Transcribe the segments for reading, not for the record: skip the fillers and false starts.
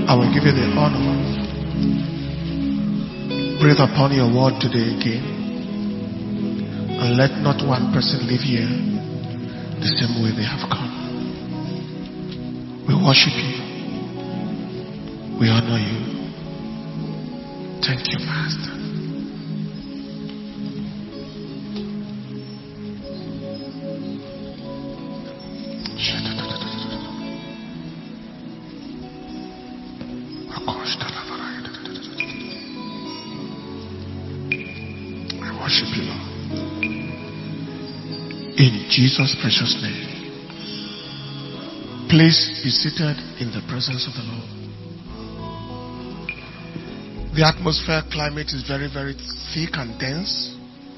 I will give you the honor. Breathe upon your word today again. And let not one person leave here the same way they have come. We worship you. We honor you. Thank you, Master. I worship you, Lord. In Jesus' precious name. Please be seated in the presence of the Lord. The atmosphere climate is very, very thick and dense.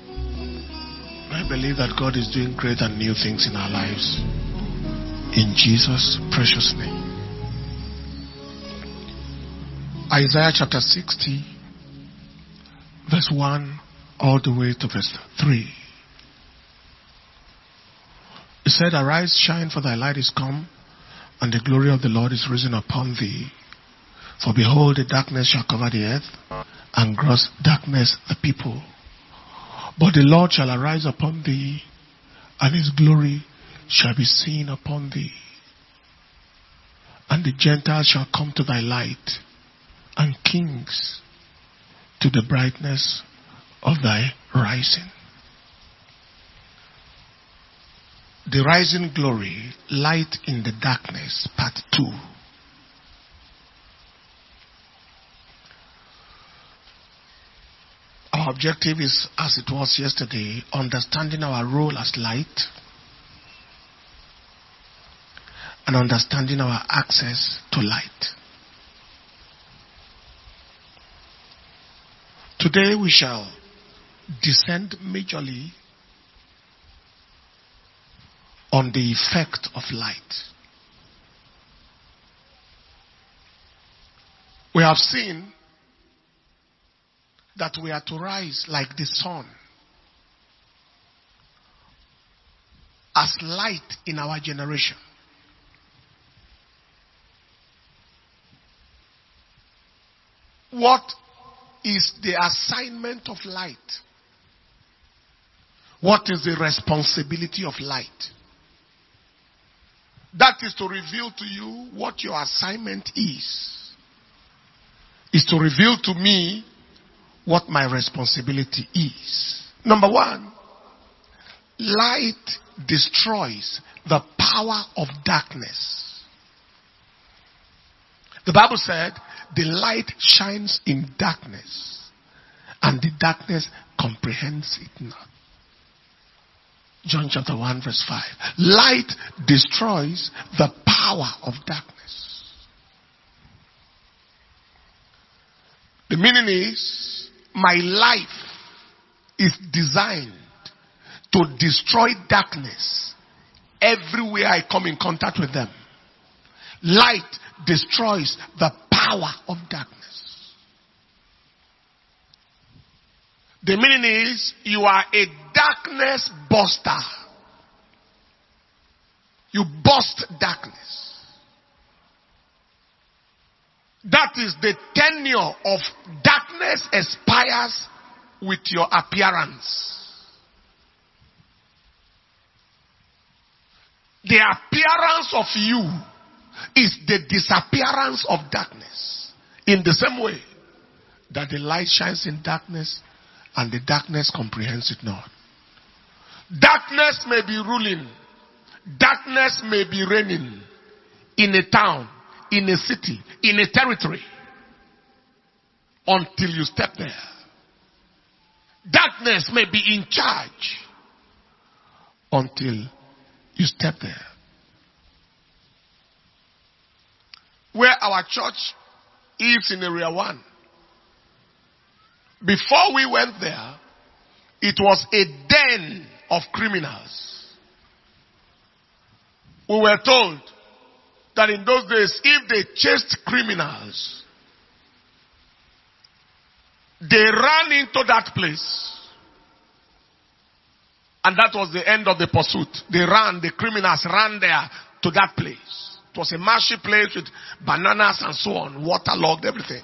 I believe that God is doing great and new things in our lives. In Jesus' precious name. Isaiah chapter 60, verse 1 all the way to verse 3. It said, "Arise, shine, for thy light is come, and the glory of the Lord is risen upon thee. For behold, the darkness shall cover the earth, and gross darkness the people. But the Lord shall arise upon thee, and his glory shall be seen upon thee. And the Gentiles shall come to thy light, and kings to the brightness of thy rising." The rising glory, light in the darkness, part 2. Our objective is, as it was yesterday, understanding our role as light and understanding our access to light. Today we shall descend majorly on the effect of light. We have seen that we are to rise like the sun as light in our generation. What is the assignment of light? What is the responsibility of light? That is to reveal to you what your assignment is to reveal to me what my responsibility is. Number one, light destroys the power of darkness. The Bible said, the light shines in darkness, and the darkness comprehends it not. John chapter 1 verse 5. Light destroys the power of darkness. The meaning is, my life is designed to destroy darkness everywhere I come in contact with them. Light destroys the power of darkness. The meaning is, you are a darkness buster. You bust darkness. That is, the tenure of darkness expires with your appearance. The appearance of you is the disappearance of darkness. In the same way that the light shines in darkness, and the darkness comprehends it not. Darkness may be ruling. Darkness may be reigning in a town, in a city, in a territory, until you step there. Darkness may be in charge until you step there. Where our church is in Area 1, before we went there, it was a den of criminals. We were told that in those days, if they chased criminals, they ran into that place. And that was the end of the pursuit. The criminals ran there to that place. It was a marshy place with bananas and so on, waterlogged, everything.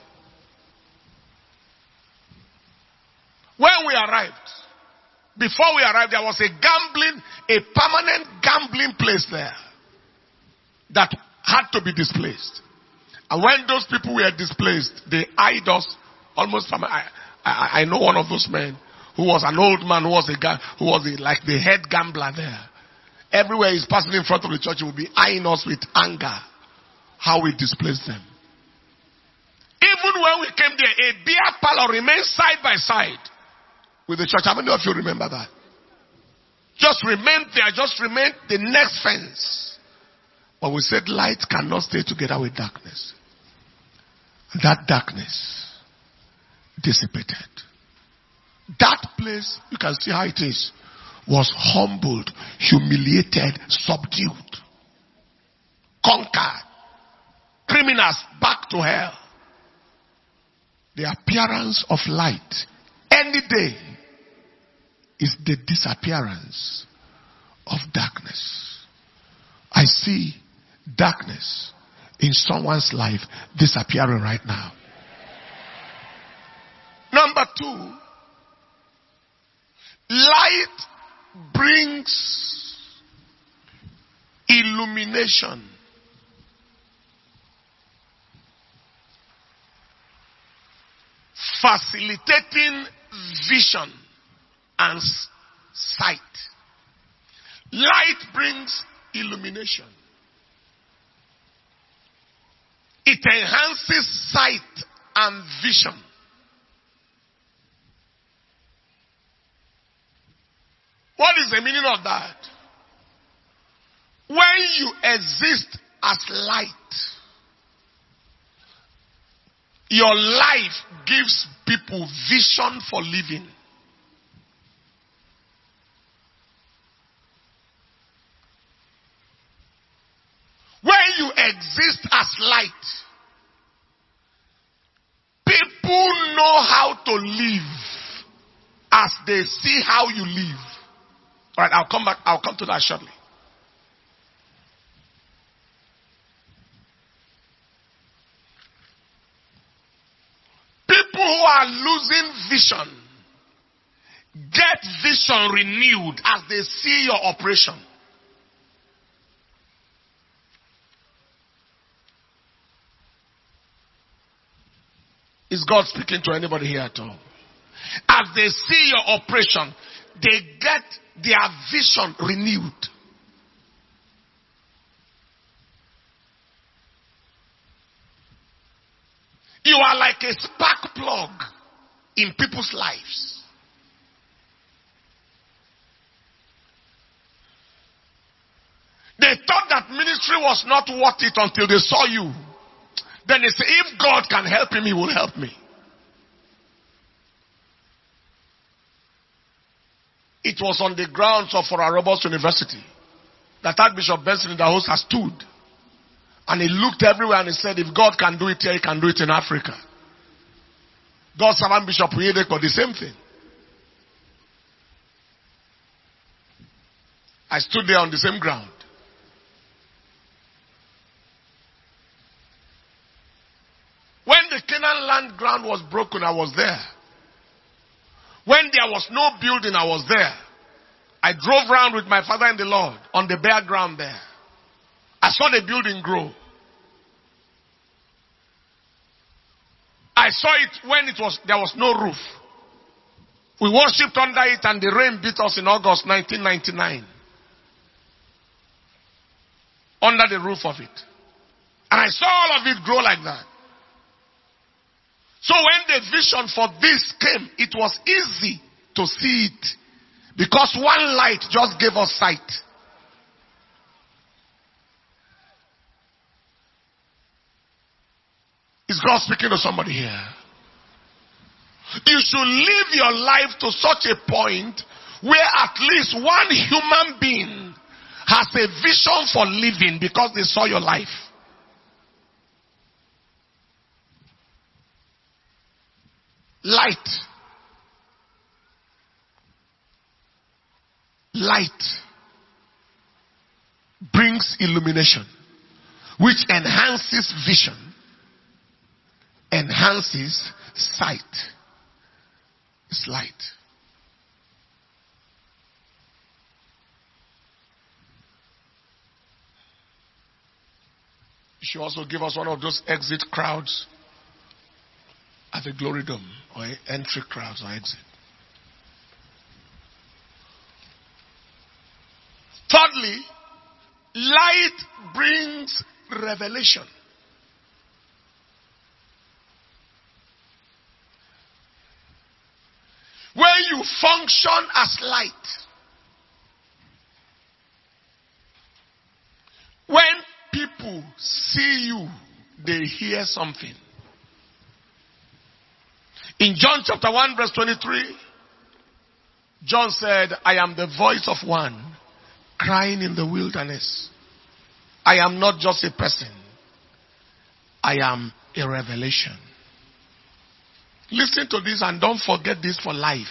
When we arrived, before we arrived, there was a permanent gambling place there that had to be displaced. And when those people were displaced, they eyed us almost from. I know one of those men who was an old man who was like the head gambler there. Everywhere he's passing in front of the church, he will be eyeing us with anger. How we displaced them. Even when we came there, a beer parlor remained side by side with the church. How many of you remember that? Just remained there, just remained the next fence. But we said light cannot stay together with darkness. And that darkness dissipated. That place, you can see how it is, was humbled, humiliated, subdued, conquered. Criminals back to hell. The appearance of light any day is the disappearance of darkness. I see darkness in someone's life disappearing right now. Number 2, light brings illumination. Facilitating vision and sight. Light brings illumination. It enhances sight and vision. What is the meaning of that? When you exist as light, your life gives people vision for living. When you exist as light, people know how to live as they see how you live. All right, I'll come to that shortly. People who are losing vision get vision renewed as they see your operation. Is God speaking to anybody here at all? As they see your operation, they get their vision renewed. You are like a spark plug in people's lives. They thought that ministry was not worth it until they saw you. Then they say, if God can help him, he will help me. It was on the grounds of Roberts University that Archbishop Benson in the host has stood. And he looked everywhere and he said, if God can do it here, he can do it in Africa. God's servant Bishop Uyedeko, the same thing. I stood there on the same ground. When the Canaan land ground was broken, I was there. When there was no building, I was there. I drove around with my father in the Lord on the bare ground there. I saw the building grow. I saw it when there was no roof. We worshipped under it and the rain beat us in August 1999. Under the roof of it. And I saw all of it grow like that. So when the vision for this came, it was easy to see it. Because one light just gave us sight. Is God speaking to somebody here? You should live your life to such a point where at least one human being has a vision for living because they saw your life. Light. Light brings illumination. which enhances vision, enhances sight. It's light. You should also give us one of those exit crowds at the Glory Dome, or entry crowds or exit. Thirdly, light brings revelation. When you function as light, when people see you, they hear something. In John chapter 1 verse 23, John said, I am the voice of one crying in the wilderness. I am not just a person. I am a revelation. Listen to this and don't forget this for life.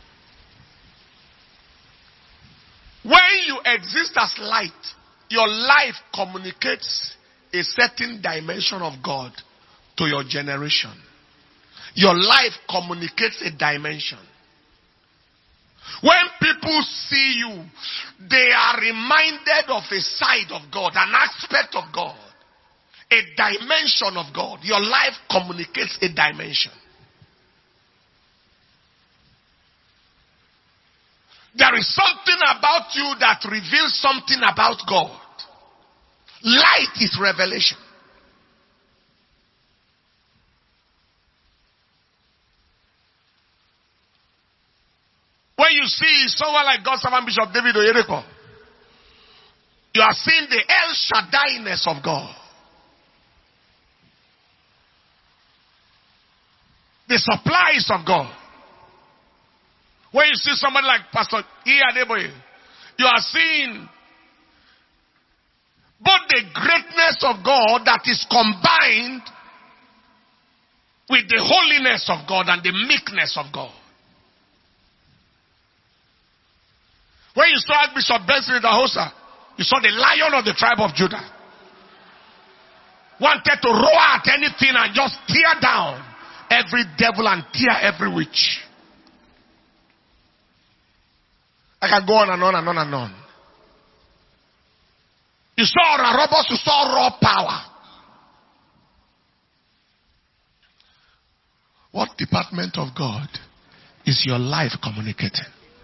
When you exist as light, your life communicates a certain dimension of God to your generation. Your life communicates a dimension. When people see you, they are reminded of a side of God, an aspect of God, a dimension of God. Your life communicates a dimension. There is something about you that reveals something about God. Light is revelation. When you see someone like God's servant Bishop David Oyedepo, you are seeing the El Shaddai-ness of God. The supplies of God. When you see somebody like Pastor E. Adeboye, you are seeing both the greatness of God that is combined with the holiness of God and the meekness of God. When you saw Bishop Benson Idahosa, you saw the Lion of the tribe of Judah. Wanted to roar at anything and just tear down every devil and tear every witch. I can go on and on and on and on. You saw robots, you saw raw power. What department of God is your life communicating?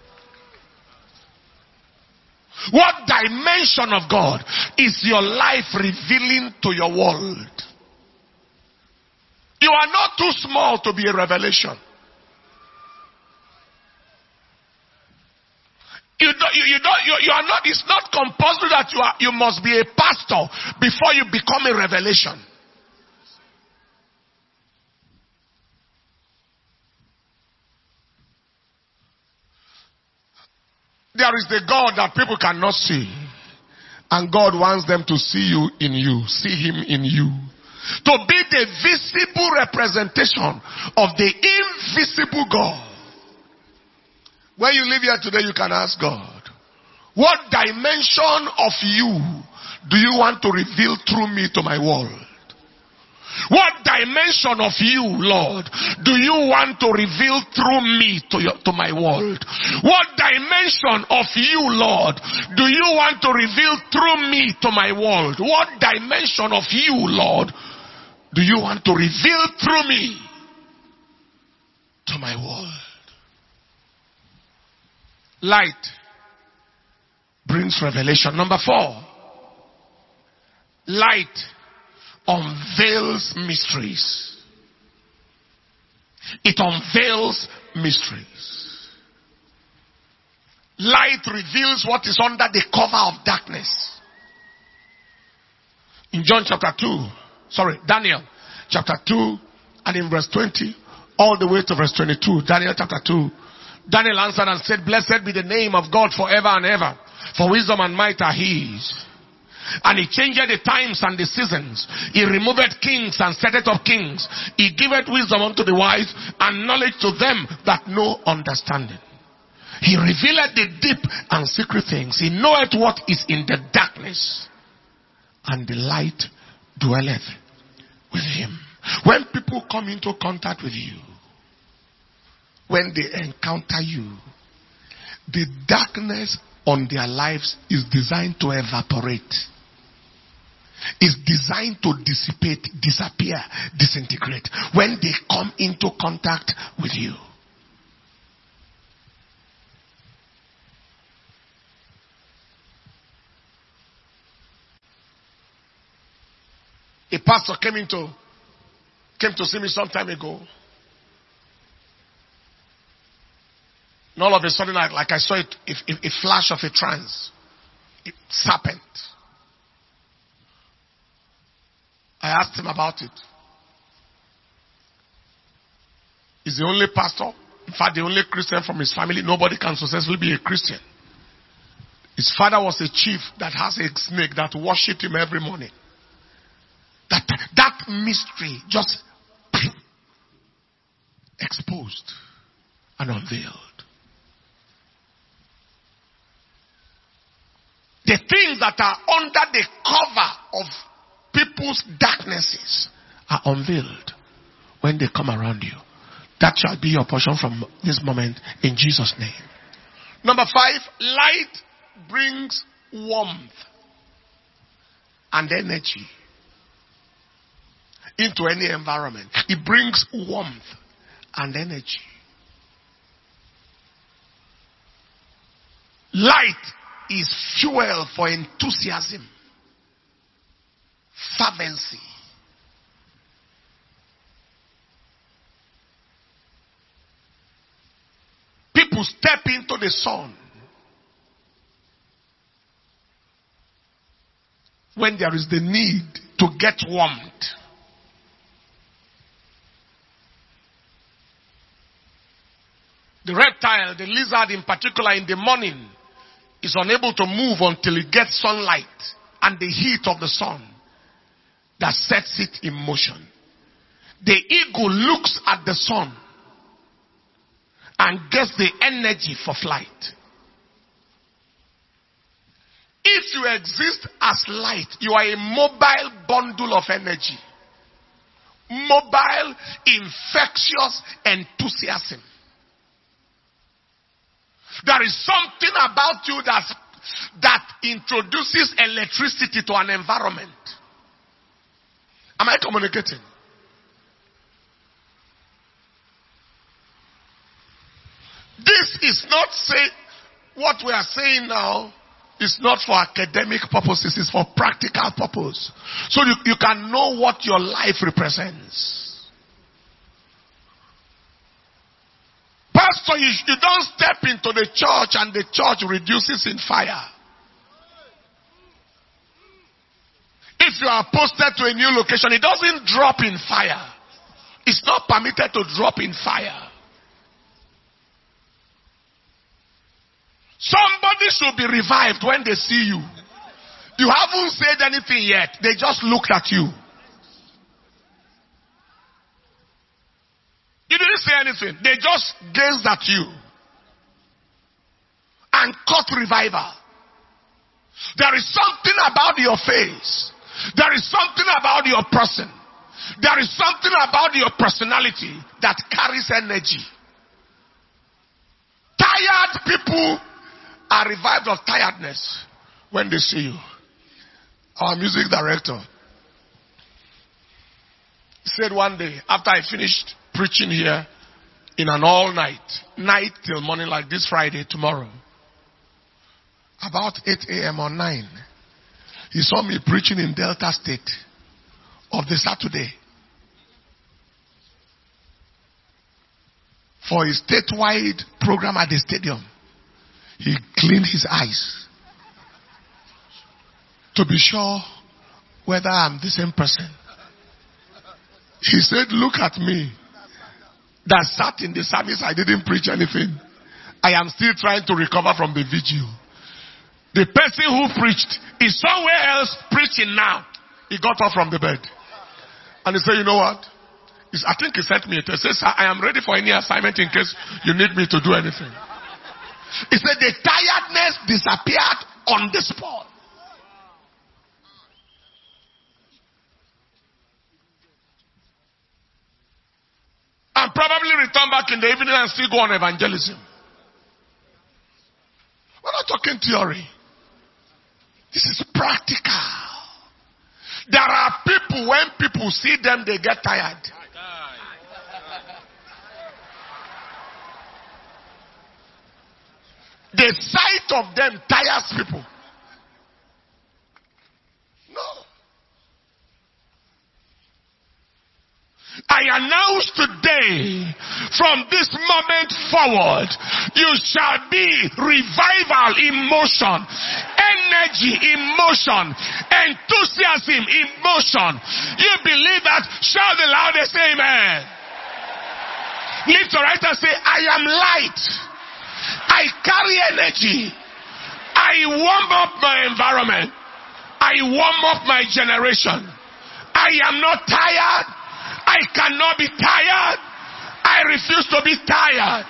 What dimension of God is your life revealing to your world? You are not too small to be a revelation. You are not. It's not compulsory that you must be a pastor before you become a revelation. There is the God that people cannot see. And God wants them to see you in you. See Him in you. To be the visible representation of the invisible God. When you live here today, you can ask God, what dimension of you do you want to reveal through me to my world? What dimension of you, Lord, do you want to reveal through me to my world? What dimension of you, Lord, do you want to reveal through me to my world? What dimension of you, Lord, do you want to reveal through me to my world? Light brings revelation. Number 4, light unveils mysteries. It unveils mysteries. Light reveals what is under the cover of darkness. In Daniel chapter 2 and in verse 20 all the way to verse 22, Daniel chapter 2, Daniel answered and said, blessed be the name of God forever and ever, for wisdom and might are His. And He changed the times and the seasons. He removed kings and setteth up kings. He giveth wisdom unto the wise and knowledge to them that know understanding. He revealeth the deep and secret things. He knoweth what is in the darkness. And the light dwelleth with him. When people come into contact with you, when they encounter you, the darkness on their lives is designed to evaporate. Is designed to dissipate, disappear, disintegrate when they come into contact with you. A pastor came to see me some time ago. And all of a sudden, like I saw it, a flash of a trance, a serpent. I asked him about it. He's the only pastor, in fact, the only Christian from his family. Nobody can successfully be a Christian. His father was a chief that has a snake that worshipped him every morning. That mystery just exposed and unveiled. The things that are under the cover of people's darknesses are unveiled when they come around you. That shall be your portion from this moment in Jesus' name. Number 5, light brings warmth and energy into any environment. It brings warmth and energy. Light is fuel for enthusiasm, fervency. People step into the sun when there is the need to get warmth. The reptile, the lizard in particular, in the morning is unable to move until it gets sunlight and the heat of the sun that sets it in motion. The eagle looks at the sun and gets the energy for flight. If you exist as light, you are a mobile bundle of energy. Mobile, infectious enthusiasm. There is something about you that introduces electricity to an environment. Am I communicating? This is not what we are saying now is not for academic purposes, it's for practical purpose. So you can know what your life represents. Pastor, you don't step into the church and the church reduces in fire. If you are posted to a new location, it doesn't drop in fire. It's not permitted to drop in fire. Somebody should be revived when they see you. You haven't said anything yet. They just looked at you. You didn't say anything. They just gazed at you and caught revival. There is something about your face. There is something about your person. There is something about your personality that carries energy. Tired people are revived of tiredness when they see you. Our music director said one day, after I finished preaching here in an all-night, night till morning like this Friday, tomorrow, about 8 a.m. or 9, he saw me preaching in Delta State of the Saturday for a statewide program at the stadium. He cleaned his eyes to be sure whether I'm the same person. He said, look at me. That sat in the service, I didn't preach anything. I am still trying to recover from the vigil. The person who preached is somewhere else preaching now. He got up from the bed. And he said, you know what? I think he sent me a text. He says, I am ready for any assignment in case you need me to do anything. He said the tiredness disappeared on the spot. probably return back in the evening and still go on evangelism. We're not talking theory. This is practical. There are people, when people see them, they get tired. The sight of them tires people. No. I announce today, from this moment forward, you shall be revival in motion, energy in motion, enthusiasm in motion. You believe that? Shout the loudest amen. Lift your right and say, I am light. I carry energy. I warm up my environment. I warm up my generation. I am not tired. I cannot be tired. I refuse to be tired.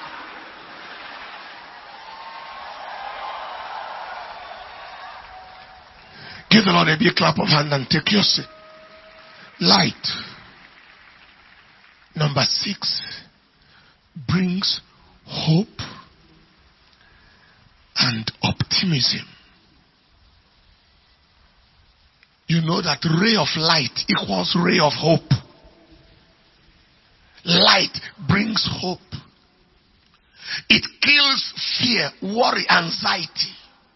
Give the Lord a big clap of hand and take your seat. Light. Number 6 brings hope and optimism. You know that ray of light equals ray of hope. Light brings hope. It kills fear, worry, anxiety.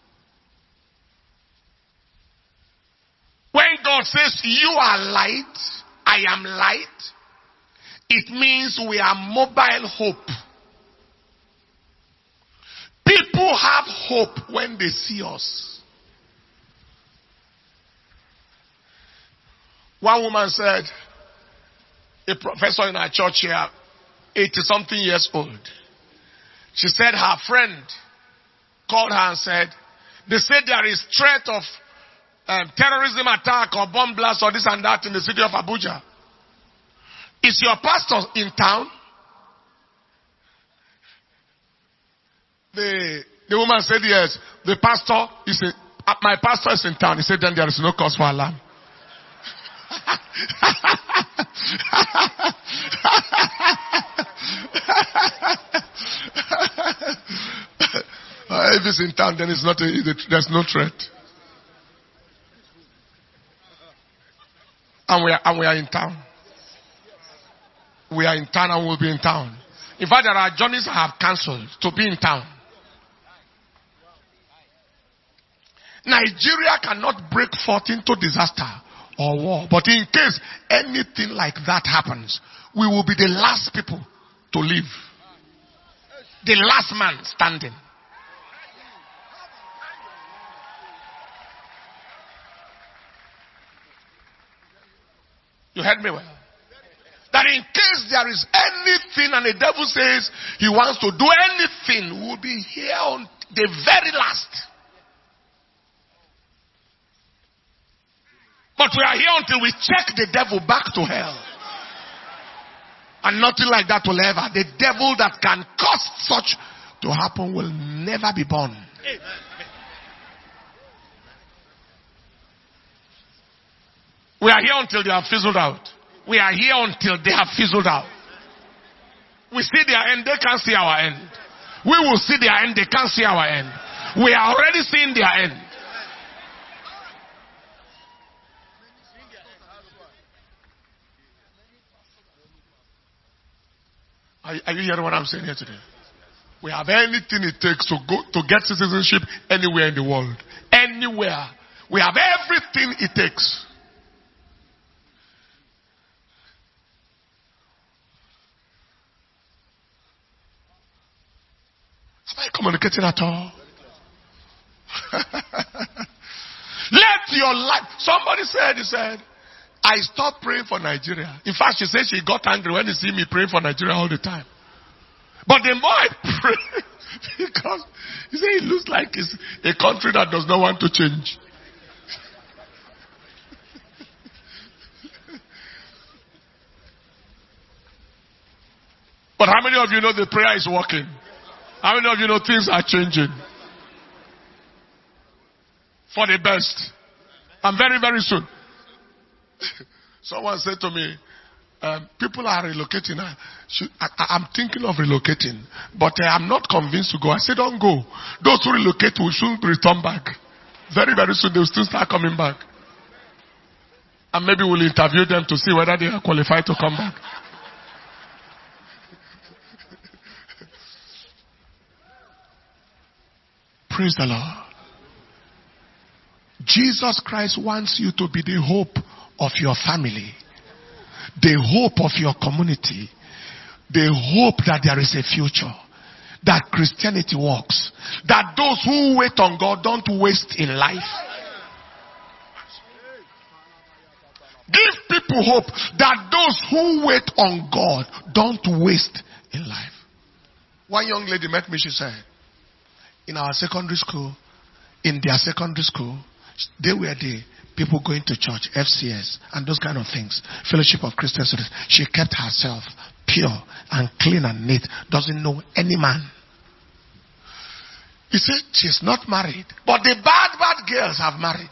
When God says, you are light, I am light, it means we are mobile hope. People have hope when they see us. One woman said, a professor in our church here, 80-something years old. She said her friend called her and said, they said there is threat of terrorism attack or bomb blast or this and that in the city of Abuja. Is your pastor in town? The woman said yes. The pastor, my pastor is in town. He said then there is no cause for alarm. If it's in town, then it's not there's no threat. And we are in town. We are in town and we'll be in town. In fact, there are journeys I have cancelled to be in town. Nigeria cannot break forth into disaster or war. But in case anything like that happens, we will be the last people to leave. The last man standing. You heard me well? That in case there is anything and the devil says he wants to do anything, we'll be here on the very last. But we are here until we check the devil back to hell. And nothing like that will ever. The devil that can cause such to happen will never be born. We are here until they have fizzled out. We are here until they have fizzled out. We see their end, they can't see our end. We will see their end, they can't see our end. We are already seeing their end. Are you hearing what I'm saying here today? We have anything it takes to go to get citizenship anywhere in the world. Anywhere. We have everything it takes. Am I communicating at all? Let your life. Somebody said, I stopped praying for Nigeria. In fact, she said she got angry when they see me praying for Nigeria all the time. But the more I pray, because he said it looks like it's a country that does not want to change. But how many of you know the prayer is working? How many of you know things are changing? For the best. And very, very soon. Someone said to me, people are relocating. I'm thinking of relocating, but I'm not convinced to go. I said, don't go. Those who relocate will soon return back. Very, very soon they will still start coming back. And maybe we'll interview them to see whether they are qualified to come back. Praise the Lord. Jesus Christ wants you to be the hope of your family, the hope of your community, the hope that there is a future, that Christianity works, that those who wait on God don't waste in life. Give people hope that those who wait on God don't waste in life. One young lady met me, she said, in our secondary school, in their secondary school, they were the people going to church, FCS, and those kind of things. Fellowship of Christian Students. She kept herself pure and clean and neat. Doesn't know any man. He said she's not married. But the bad girls have married.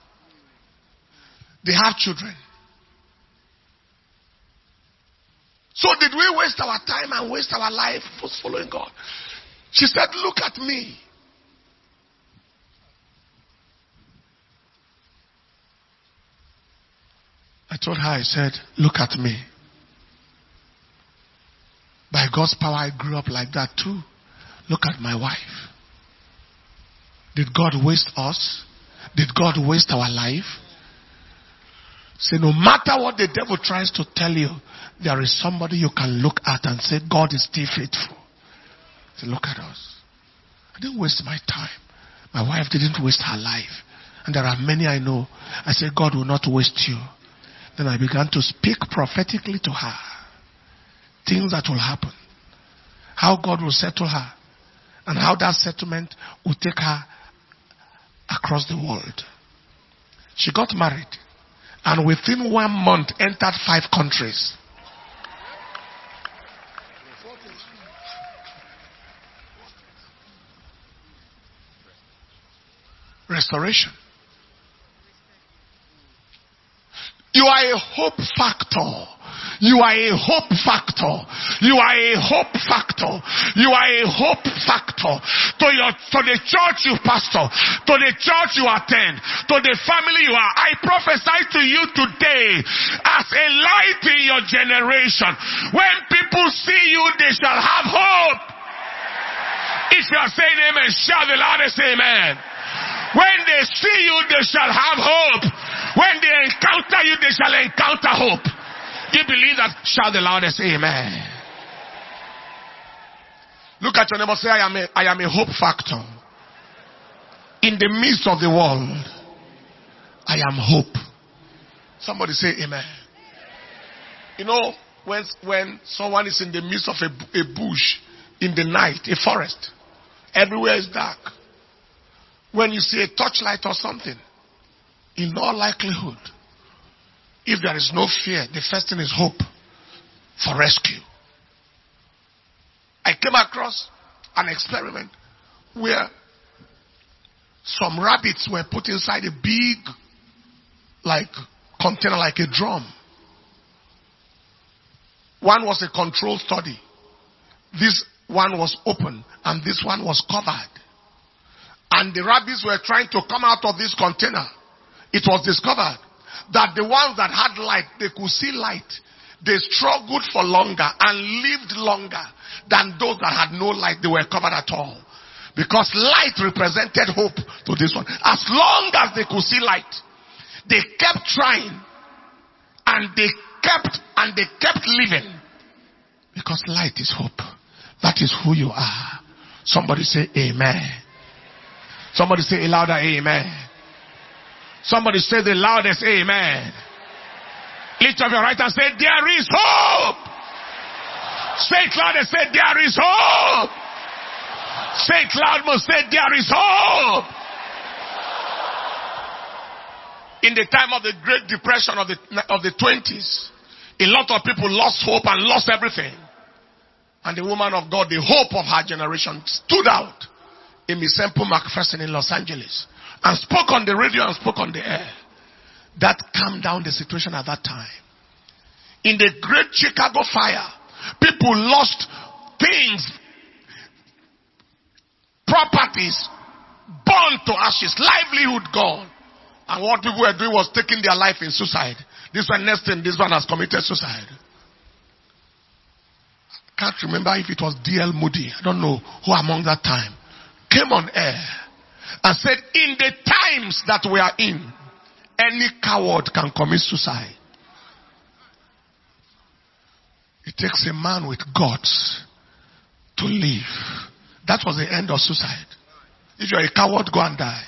They have children. So did we waste our time and waste our life for following God? She said, look at me. I told her, I said, look at me. By God's power, I grew up like that too. Look at my wife. Did God waste us? Did God waste our life? Say, no matter what the devil tries to tell you, there is somebody you can look at and say, God is still faithful. Say, look at us. I didn't waste my time. My wife didn't waste her life. And there are many I know. I said, God will not waste you. Then I began to speak prophetically to her. Things that will happen. How God will settle her. And how that settlement will take her across the world. She got married. And within 1 month entered 5 countries. Restoration. You are a hope factor. You are a hope factor. You are a hope factor. You are a hope factor to the church you pastor, to the church you attend, to the family you are. I prophesy to you today as a light in your generation. When people see you, they shall have hope. If you are saying amen, shout the loudest amen. When they see you, they shall have hope. When they encounter you, they shall encounter hope. You believe that? Shout the loudest amen. Look at your neighbor, say, I am a hope factor. In the midst of the world, I am hope. Somebody say amen. You know, when someone is in the midst of a bush, in the night, a forest, everywhere is dark. When you see a torchlight or something, in all likelihood, if there is no fear, the first thing is hope for rescue. I came across an experiment where some rabbits were put inside a big, container, like a drum. One was a controlled study. This one was open, and this one was covered. And the rabbits were trying to come out of this container. It was discovered that the ones that had light, they could see light. They struggled for longer and lived longer than those that had no light. They were covered at all. Because light represented hope to this one. As long as they could see light, they kept trying. And they kept living. Because light is hope. That is who you are. Somebody say amen. Somebody say a louder amen. Somebody say the loudest amen. Lift up your right hand, say there is hope. Say it loud and say there is hope. Say it loud and say there is hope. In the time of the Great Depression of the 20s, a lot of people lost hope and lost everything. And the woman of God, the hope of her generation, stood out. Amy Semple McPherson in Los Angeles, and spoke on the radio and spoke on the air. That calmed down the situation at that time. In the great Chicago fire, people lost things, properties, burned to ashes, livelihood gone. And what people were doing was taking their life in suicide. This one, next thing, this one has committed suicide. Can't remember if it was D.L. Moody, I don't know who among that time, came on air and said, in the times that we are in, any coward can commit suicide. It takes a man with guts to live. That was the end of suicide. If you're a coward, go and die.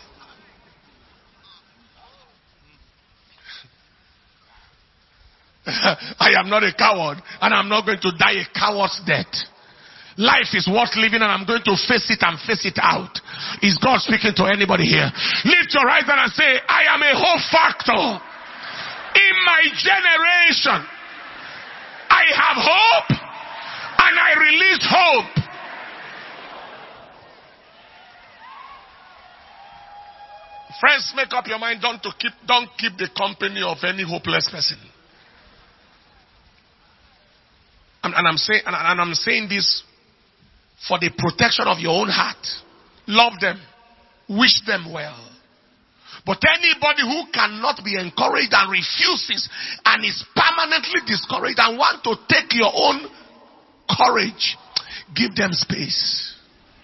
I am not a coward, and I'm not going to die a coward's death. Life is worth living, and I'm going to face it and face it out. Is God speaking to anybody here? Lift your right hand and say, I am a hope factor. In my generation, I have hope, and I release hope. Friends, make up your mind. Don't keep the company of any hopeless person. And I'm saying this for the protection of your own heart. Love them. Wish them well. But anybody who cannot be encouraged and refuses and is permanently discouraged and want to take your own courage, give them space.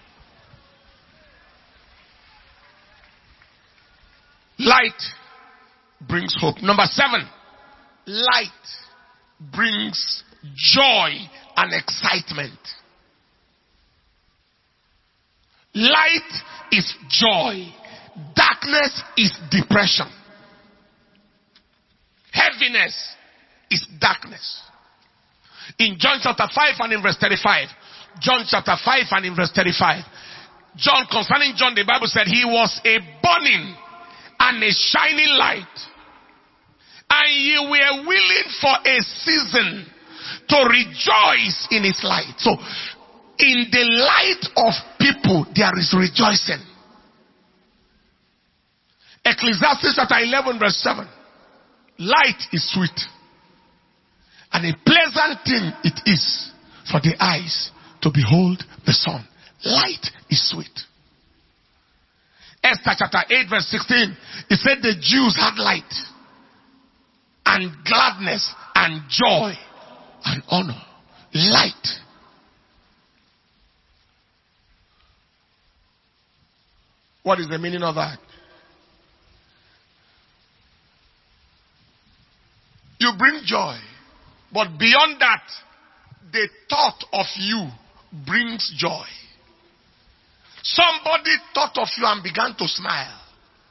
Light brings hope. Number 7, light brings joy and excitement. Light is joy. Darkness is depression. Heaviness is darkness. In John chapter 5 and in verse 35. John chapter 5 and in verse 35. Concerning John, the Bible said he was a burning and a shining light. And ye were willing for a season to rejoice in his light. So, in the light of people, there is rejoicing. Ecclesiastes chapter 11 verse 7. Light is sweet, and a pleasant thing it is for the eyes to behold the sun. Light is sweet. Esther chapter 8 verse 16. It said the Jews had light and gladness and joy and honor. Light. What is the meaning of that? You bring joy. But beyond that, the thought of you brings joy. Somebody thought of you and began to smile.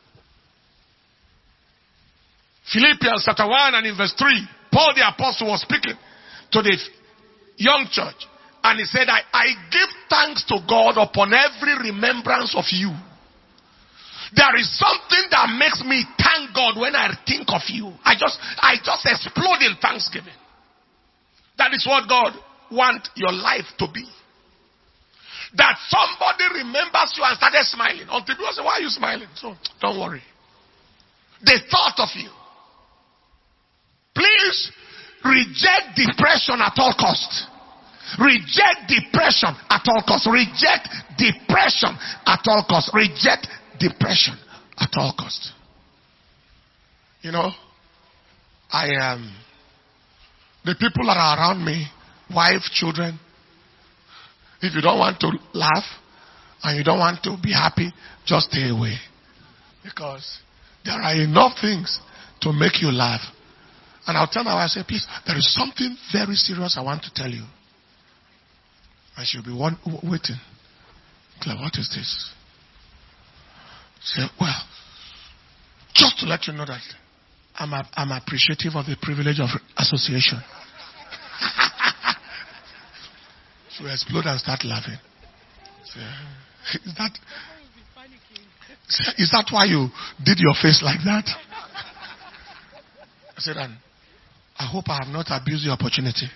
Philippians chapter 1 and in verse 3, Paul the apostle was speaking to the young church. And he said, I give thanks to God upon every remembrance of you. There is something that makes me thank God when I think of you. I just explode in thanksgiving. That is what God wants your life to be. That somebody remembers you and started smiling. Until people say, why are you smiling? So, don't worry. The thought of you. Please reject depression at all costs. Reject depression at all costs. Reject depression at all costs. Reject depression at all costs. You know, the people that are around me, wife, children, if you don't want to laugh and you don't want to be happy, just stay away. Because there are enough things to make you laugh. And I'll tell my wife, I say, please, there is something very serious I want to tell you. And she'll be waiting. Claire, what is this? Say, well, just to let you know that I'm appreciative of the privilege of association. She will explode and start laughing. Say, is that why you did your face like that? I said, and I hope I have not abused the opportunity.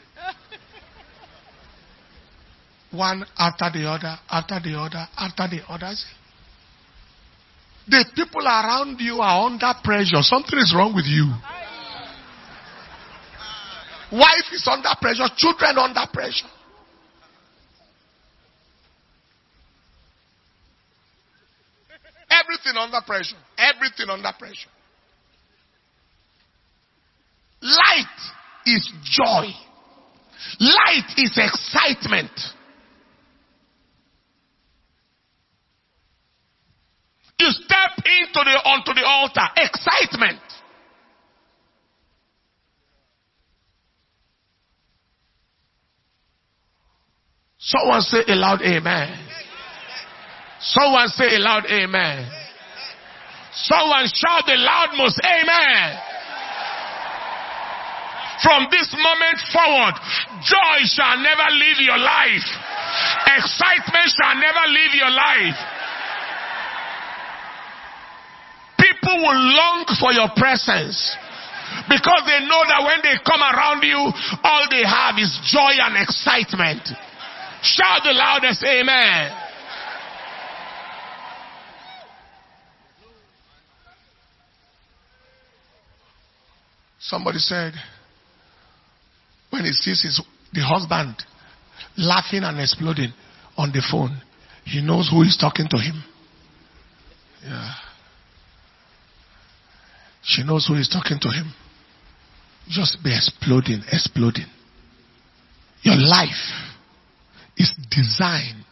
One after the other, after the other, after the others. The people around you are under pressure. Something is wrong with you. Wife is under pressure. Children under pressure. Everything under pressure. Everything under pressure. Light is joy. Light is excitement. You step onto the altar. Excitement. Someone say a loud amen. Someone say a loud amen. Someone shout the loudmost amen. From this moment forward, joy shall never leave your life. Excitement shall never leave your life. People will long for your presence because they know that when they come around you, all they have is joy and excitement. Shout the loudest amen. Somebody said, when he sees the husband laughing and exploding on the phone, he knows who is talking to him. Yeah. She knows who is talking to him. Just be exploding. Your life is designed.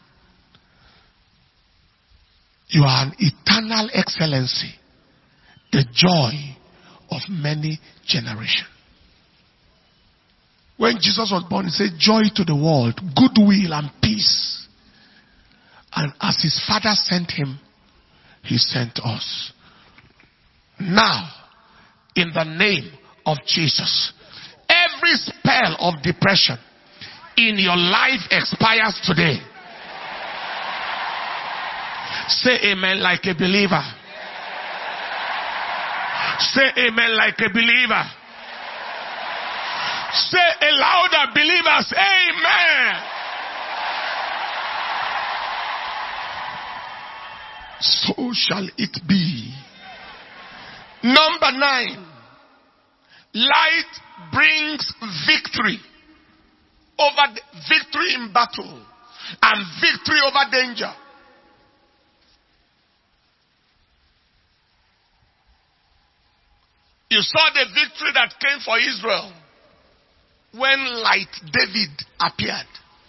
You are an eternal excellency. The joy of many generations. When Jesus was born, he said, joy to the world, goodwill and peace. And as his Father sent him, he sent us. Now, in the name of Jesus, every spell of depression in your life expires today. Say amen like a believer. Say amen like a believer. Say a louder, believers, amen. So shall it be. Number 9. Light brings victory victory in battle and victory over danger. You saw the victory that came for Israel when light David appeared.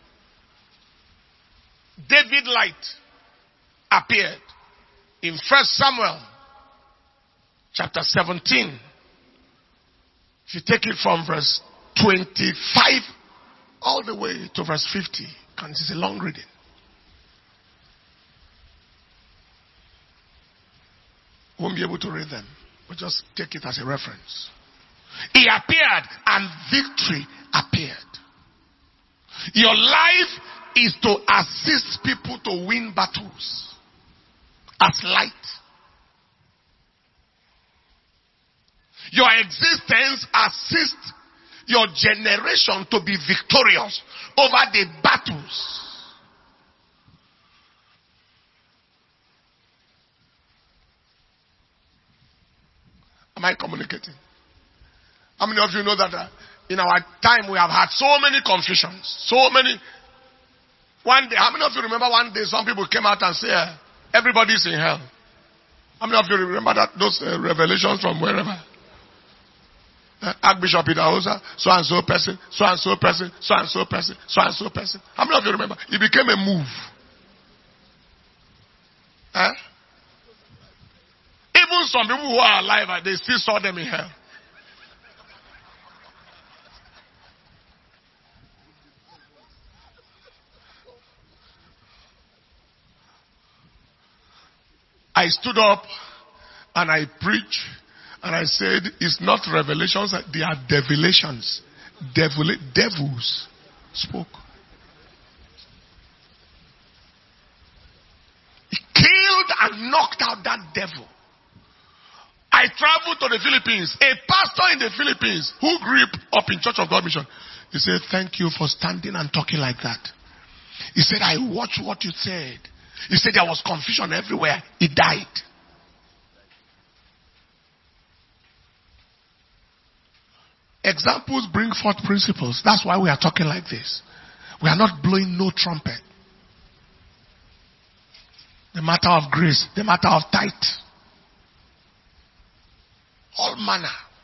David light appeared in 1 Samuel chapter 17. If you take it from verse 25 all the way to verse 50, because it's a long reading. Won't be able to read them, but just take it as a reference. He appeared and victory appeared. Your life is to assist people to win battles as light. Your existence assists your generation to be victorious over the battles. Am I communicating? How many of you know that in our time we have had so many confusions? So many. One day, how many of you remember one day some people came out and said, everybody's in hell? How many of you remember that those revelations from wherever? Archbishop Idahosa, so and so person, so and so person, so and so person, so and so person. How many of you remember? It became a move. Even some people who are alive, they still saw them in hell. I stood up and I preached and I said, it's not revelations, they are develations. Devils spoke. He killed and knocked out that devil. I traveled to the Philippines. A pastor in the Philippines who grew up in Church of God Mission, he said, thank you for standing and talking like that. He said, I watched what you said. He said there was confusion everywhere. He died. examples bring forth principles. That's why we are talking like this. We are not blowing no trumpet. The matter of grace, the matter of tithe, all manner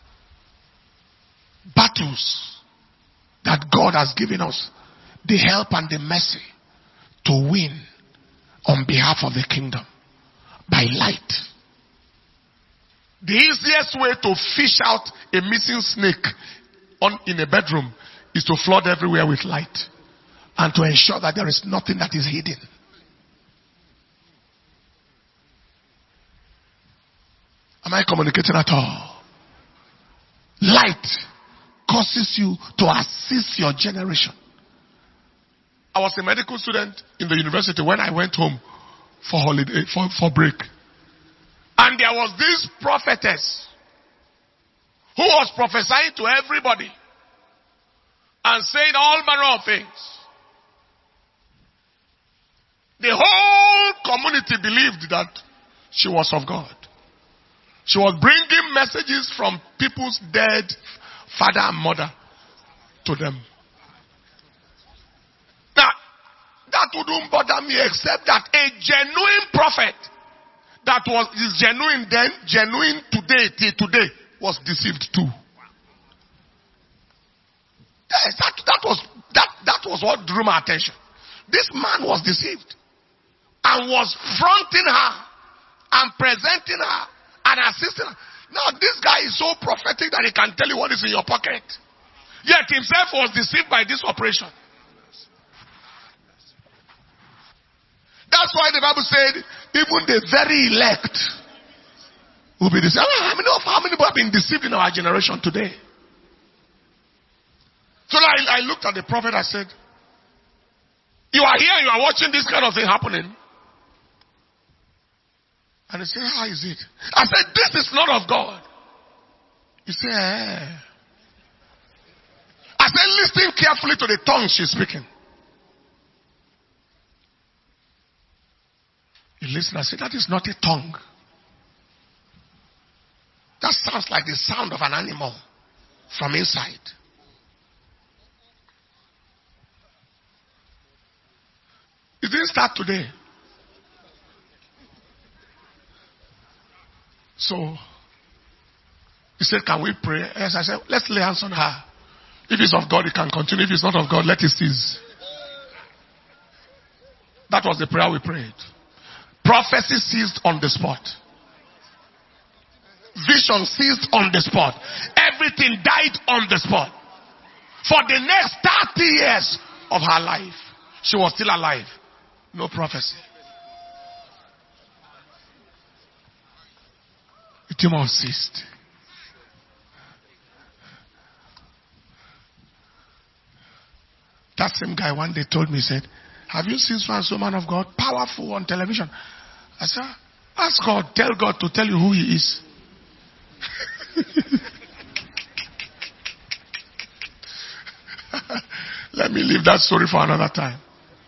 battles that God has given us, the help and the mercy to win on behalf of the kingdom by light. The easiest way to fish out a missing snake in a bedroom is to flood everywhere with light and to ensure that there is nothing that is hidden. Am I communicating at all? Light causes you to assist your generation. I was a medical student in the university when I went home for holiday, for break. And there was this prophetess who was prophesying to everybody and saying all manner of things. The whole community believed that she was of God. She was bringing messages from people's dead father and mother to them. Now, that wouldn't bother me except that a genuine prophet that is genuine then, genuine today, till today, was deceived too. Yes, that was what drew my attention. This man was deceived and was fronting her and presenting her and assisting her. Now this guy is so prophetic that he can tell you what is in your pocket. Yet himself was deceived by this operation. That's why the Bible said, even the very elect will be deceived. How many people have been deceived in our generation today? So I looked at the prophet, I said, you are here, you are watching this kind of thing happening. And he said, how is it? I said, this is not of God. He said, eh. I said, listen carefully to the tongue she's speaking. He listened. I said, that is not a tongue. That sounds like the sound of an animal from inside. It didn't start today. So, he said, can we pray? Yes, I said, let's lay hands on her. If it's of God, it can continue. If it's not of God, let it cease. That was the prayer we prayed. Prophecy ceased on the spot. Vision ceased on the spot. Everything died on the spot. For the next 30 years of her life, she was still alive. No prophecy. The tumor ceased. That same guy one day told me, he said, have you seen so and so man of God? Powerful on television. I said, ask God, tell God to tell you who he is. Let me leave that story for another time.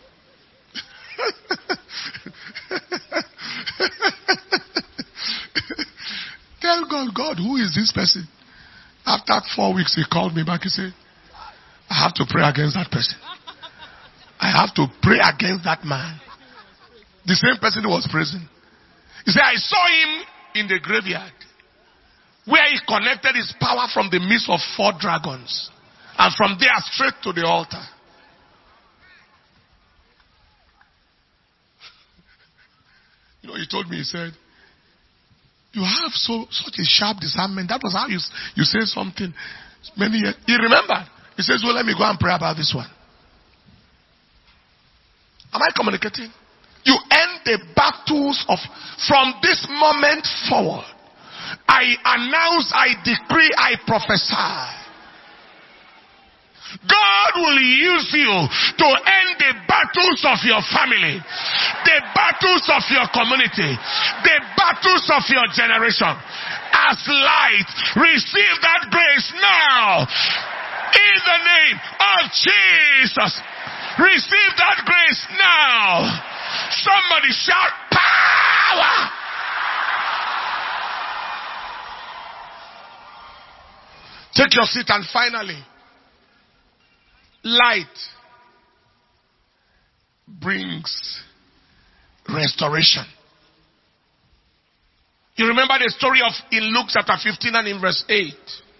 Tell God, God, who is this person? After 4 weeks, he called me back. He said, I have to pray against that person. I have to pray against that man. The same person who was praising. He said, I saw him in the graveyard where he connected his power from the midst of 4 dragons. And from there straight to the altar. You know, he told me, he said, you have such a sharp discernment. That was how you say something many years. He remembered. He says, well, let me go and pray about this one. Am I communicating? You end the battles from this moment forward. I announce, I decree, I prophesy. God will use you to end the battles of your family, the battles of your community, the battles of your generation. As light, receive that grace now. In the name of Jesus. Receive that grace now. Somebody shout power. Take your seat, and finally, light brings restoration. You remember the story of in Luke chapter 15 and in verse 8,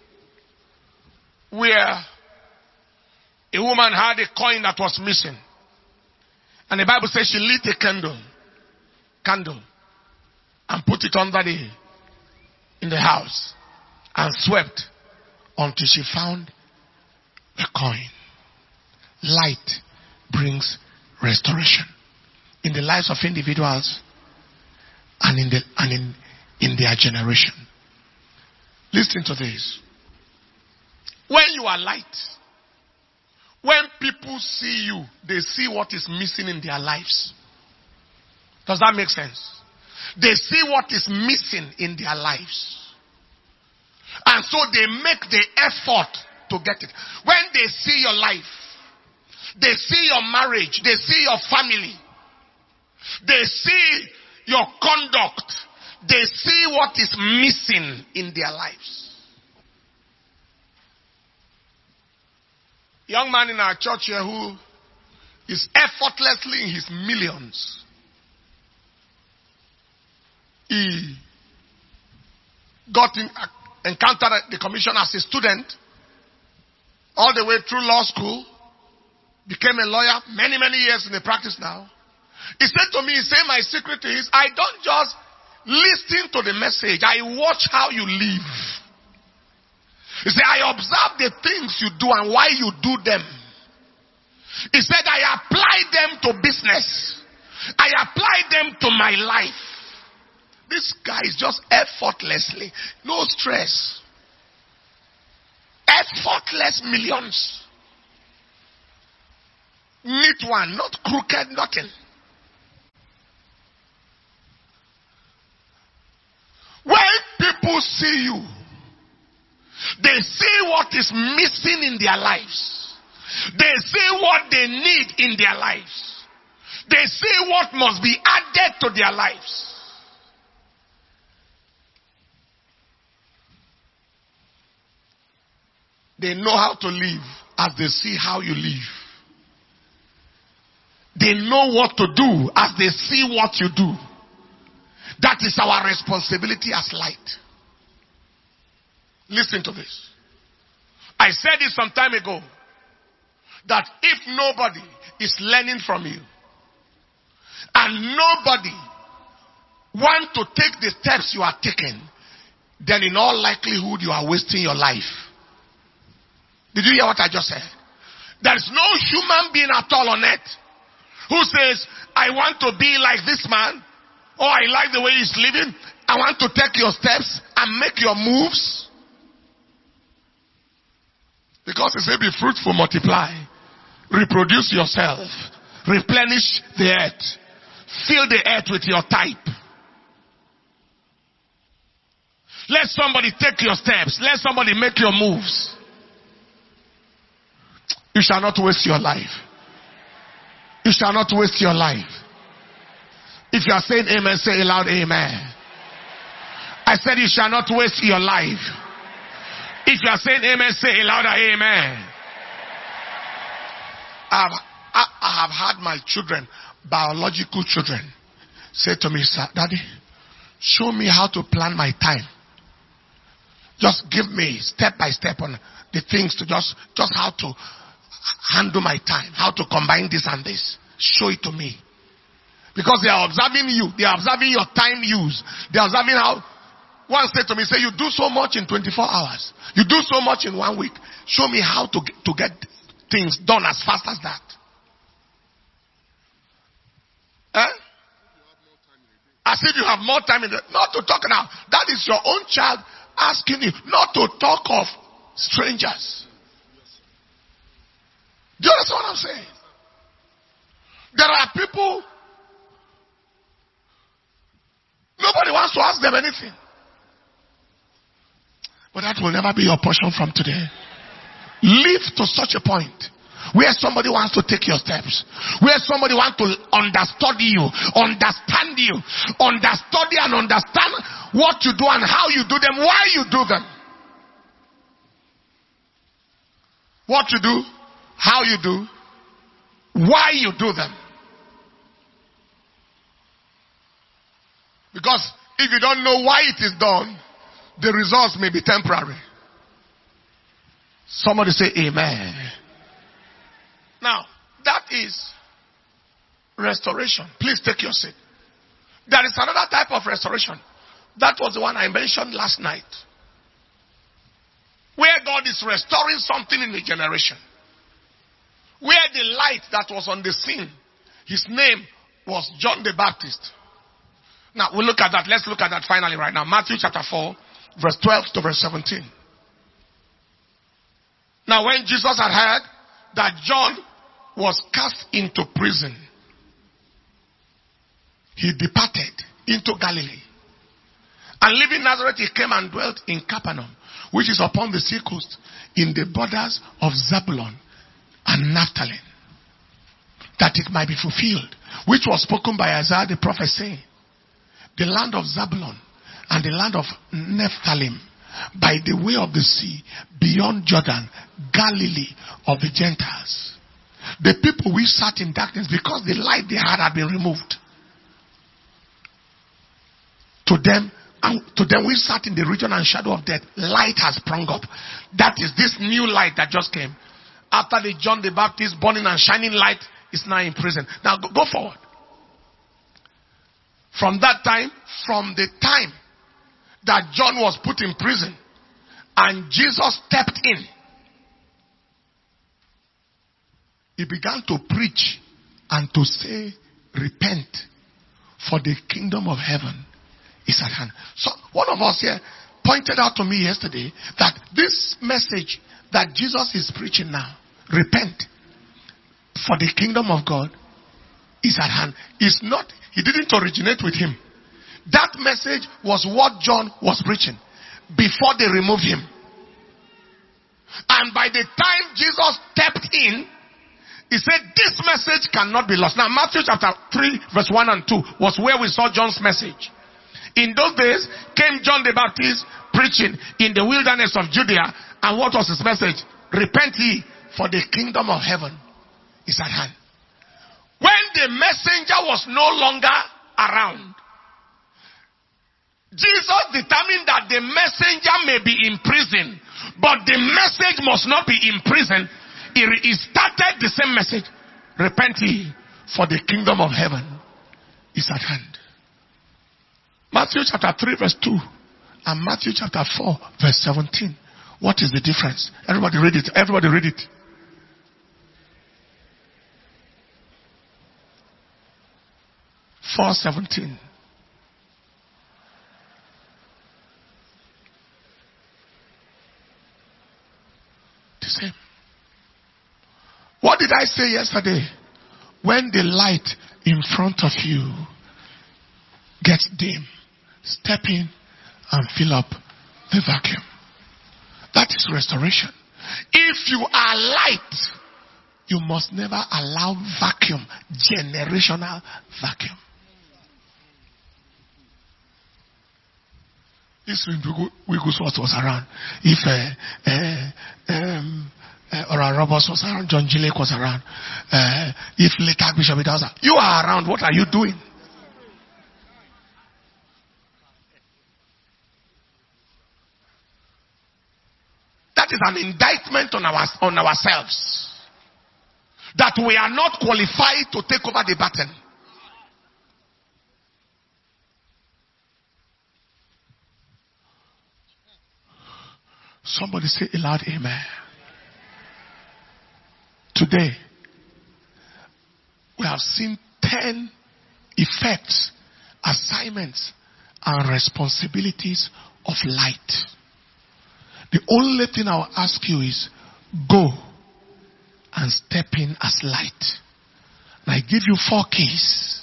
where a woman had a coin that was missing. And the Bible says she lit a candle, and put it under in the house and swept until she found the coin. Light brings restoration in the lives of individuals and in their generation. Listen to this. When you are light, when people see you, they see what is missing in their lives. Does that make sense? They see what is missing in their lives. And so they make the effort to get it. When they see your life, they see your marriage, they see your family, they see your conduct, they see what is missing in their lives. Young man in our church here who is effortlessly in his millions. He encountered the commission as a student, all the way through law school, became a lawyer, many years in the practice now. He said to me, my secret is, I don't just listen to the message, I watch how you live. He said, I observe the things you do and why you do them. He said, I apply them to business. I apply them to my life. This guy is just effortlessly, no stress. Effortless millions. Neat one, not crooked, nothing. When people see you, they see what is missing in their lives. They see what they need in their lives. They see what must be added to their lives. They know how to live as they see how you live. They know what to do as they see what you do. That is our responsibility as light. Listen to this. I said it some time ago, that if nobody is learning from you, and nobody want to take the steps you are taking, then in all likelihood you are wasting your life. Did you hear what I just said? There is no human being at all on earth who says, I want to be like this man, or I like the way he's living, I want to take your steps and make your moves. Because it says, be fruitful, multiply, reproduce yourself, replenish the earth, fill the earth with your type. Let somebody take your steps. Let somebody make your moves. You shall not waste your life. You shall not waste your life. If you are saying amen, say aloud amen. I said you shall not waste your life. If you are saying amen, say louder amen. I have had my children, biological children, say to me, sir, Daddy, show me how to plan my time. Just give me step by step on the things to just how to handle my time, how to combine this and this. Show it to me. Because they are observing you. They are observing your time use. They are observing how. One said to me, say, you do so much in 24 hours. You do so much in 1 week. Show me how to get things done as fast as that. As if you have more time in the day. Not to talk now. That is your own child asking you. Not to talk of strangers. Do you understand what I'm saying? There are people, nobody wants to ask them anything. But that will never be your portion from today. Live to such a point where somebody wants to take your steps, where somebody wants to understudy you, understand and understand what you do and how you do them, why you do them. what you do, how you do, why you do them. Because if you don't know why it is done, the results may be temporary. Somebody say amen. Now, that is restoration. Please take your seat. There is another type of restoration. That was the one I mentioned last night. Where God is restoring something in a generation. Where the light that was on the scene, his name was John the Baptist. Now, we'll look at that. Let's look at that finally right now. Matthew chapter 4, verse 12 to verse 17. Now, when Jesus had heard that John was cast into prison, he departed into Galilee. And leaving Nazareth, he came and dwelt in Capernaum, which is upon the sea coast, in the borders of Zebulun and Naphtali, that it might be fulfilled, which was spoken by Isaiah the prophet, saying, the land of Zebulun and the land of Naphtali, by the way of the sea, beyond Jordan, Galilee of the Gentiles. The people which sat in darkness, because the light they had been removed. To them which sat in the region and shadow of death, light has sprung up. That is this new light that just came. After the John the Baptist burning and shining light is now in prison. Now go forward. From that time, from the time that John was put in prison and Jesus stepped in, he began to preach and to say, repent, for the kingdom of heaven is at hand. So one of us here pointed out to me yesterday that this message that Jesus is preaching now, repent, for the kingdom of God is at hand, is not, he didn't originate with him. That message was what John was preaching before they removed him. And by the time Jesus stepped in, he said this message cannot be lost. Now Matthew chapter 3 verse 1 and 2 was where we saw John's message. In those days came John the Baptist preaching in the wilderness of Judea. And what was his message? Repent ye, for the kingdom of heaven is at hand. When the messenger was no longer around, Jesus determined that the messenger may be in prison, but the message must not be in prison. He started the same message. Repent ye, for the kingdom of heaven is at hand. Matthew chapter 3 verse 2 and Matthew chapter 4 verse 17. What is the difference? Everybody read it. Everybody read it. (4:17). The same. What did I say yesterday? When the light in front of you gets dim, step in and fill up the vacuum. That is restoration. If you are light, you must never allow vacuum, generational vacuum. This Wigus was around. If Oral Roberts was around, John Gillake was around, if Lake Bishop was around, you are around, what are you doing? That is an indictment on ourselves. That we are not qualified to take over the baton. Somebody say a loud amen. Today, we have seen 10 effects, assignments, and responsibilities of light. The only thing I will ask you is go and step in as light. And I give you 4 keys.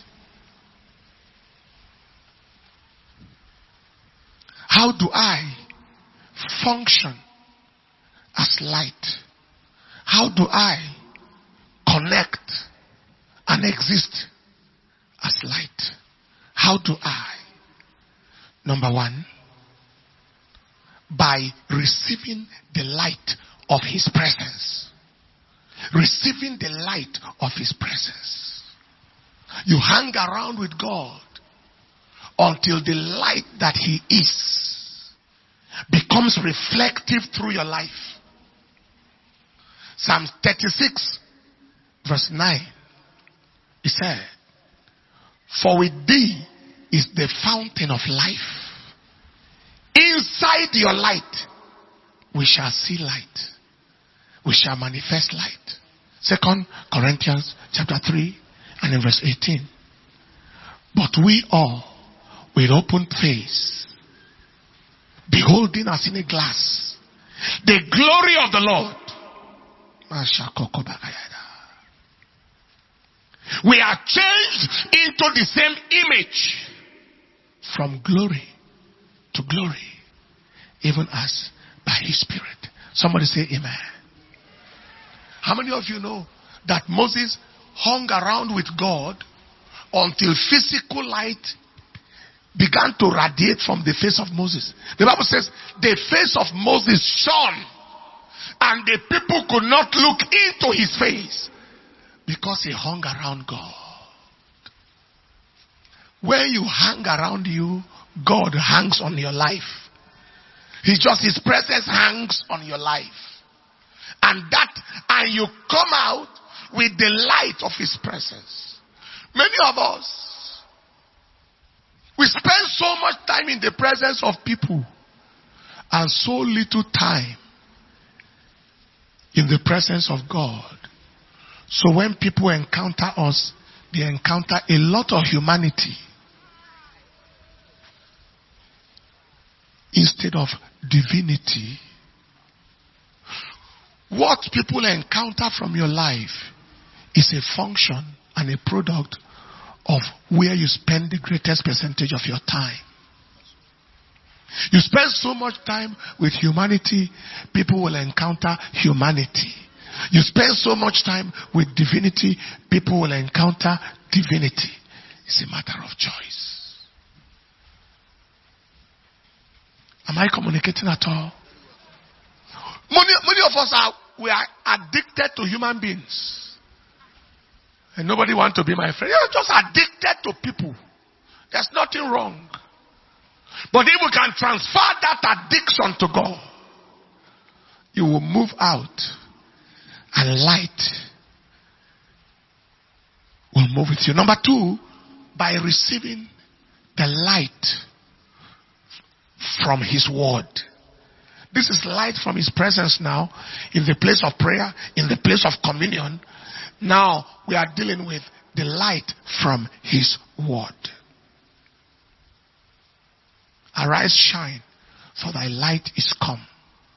How do I function as light? How do I connect and exist as light? How do I? Number 1, by receiving the light of his presence. receiving the light of his presence. You hang around with God until the light that he is becomes reflective through your life. Psalm 36 verse 9, he said, for with thee is the fountain of life. Inside your light, we shall see light. We shall manifest light. 2 Corinthians chapter 3 and in verse 18. But we all, with open face, beholding as in a glass, the glory of the Lord. We are changed into the same image from glory to glory, even as by his Spirit. Somebody say amen. How many of you know that Moses hung around with God until physical light began to radiate from the face of Moses? The Bible says the face of Moses shone and the people could not look into his face because he hung around God. When you hang around you, God hangs on your life. His presence hangs on your life. And you come out with the light of his presence. Many of us, we spend so much time in the presence of people and so little time in the presence of God. So when people encounter us, they encounter a lot of humanity instead of divinity. What people encounter from your life is a function and a product of where you spend the greatest percentage of your time. You spend so much time with humanity, people will encounter humanity. You spend so much time with divinity, people will encounter divinity. It's a matter of choice. Am I communicating at all? Many of us we are addicted to human beings. And nobody wants to be my friend. You're just addicted to people. There's nothing wrong. But if we can transfer that addiction to God, you will move out and light will move with you. Number 2, by receiving the light from his word. This is light from his presence now in the place of prayer, in the place of communion. Now we are dealing with the light from his word. Arise, shine, for thy light is come.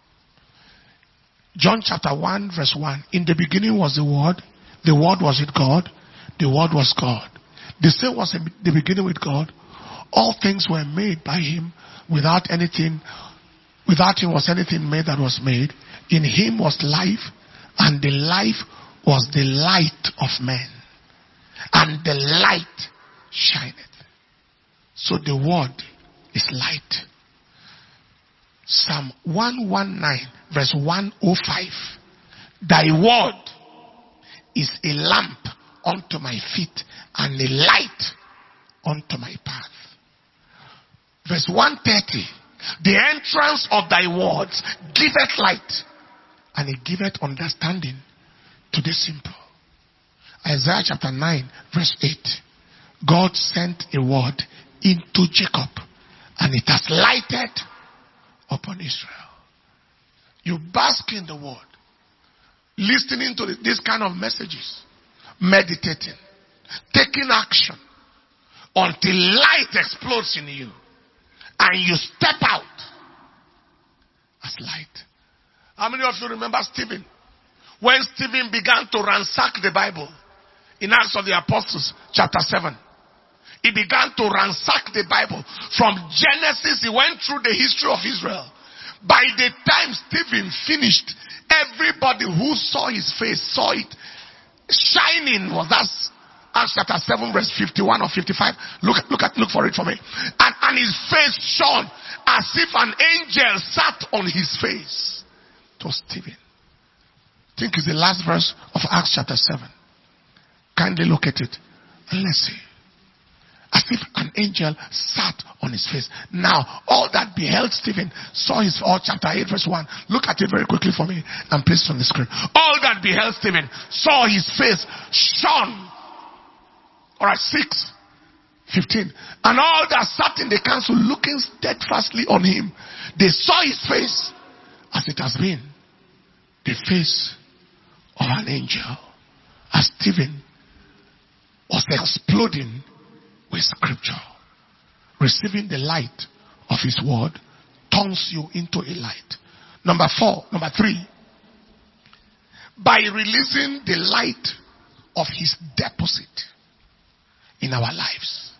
John chapter 1 verse 1. In the beginning was the Word was with God, the Word was God. The same was in the beginning with God. All things were made by him. Without him was anything made that was made. In him was life, and the life was the light of men. And the light shineth. So the word is light. Psalm 119 verse 105. Thy word is a lamp unto my feet and a light unto my path. Verse 130. The entrance of thy words giveth light, and it giveth understanding to the simple. Isaiah chapter 9 verse 8. God sent a word into Jacob, and it has lighted upon Israel. You bask in the word, listening to this kind of messages, meditating, taking action until light explodes in you and you step out as light. How many of you remember Stephen? When Stephen began to ransack the Bible in Acts of the Apostles chapter 7, he began to ransack the Bible from Genesis. He went through the history of Israel. By the time Stephen finished, everybody who saw his face saw it shining. Was that Acts chapter 7 verse 51 or 55? Look for it for me. And his face shone as if an angel sat on his face. It was Stephen. think it's the last verse of Acts chapter 7. Kindly look at it and let's see. As if an angel sat on his face. Now, all that beheld Stephen saw his, chapter 8 verse 1. Look at it very quickly for me and place it on the screen. All that beheld Stephen saw his face shone. Alright, 6:15. And all that sat in the council looking steadfastly on him, they saw his face as it has been the face of an angel. As Stephen was exploding with scripture. Receiving the light of his word turns you into a light. Number 3. By releasing the light of his deposit in our lives.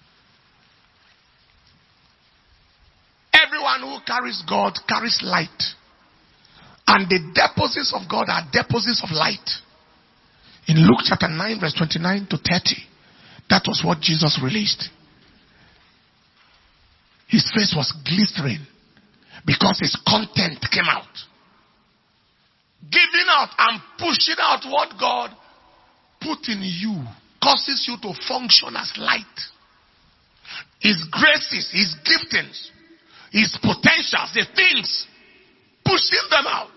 Everyone who carries God carries light. And the deposits of God are deposits of light. In Luke chapter 9 verse 29 to 30. That was what Jesus released. His face was glittering because his content came out. Giving out and pushing out what God put in you causes you to function as light. His graces, his giftings, his potentials, the things, pushing them out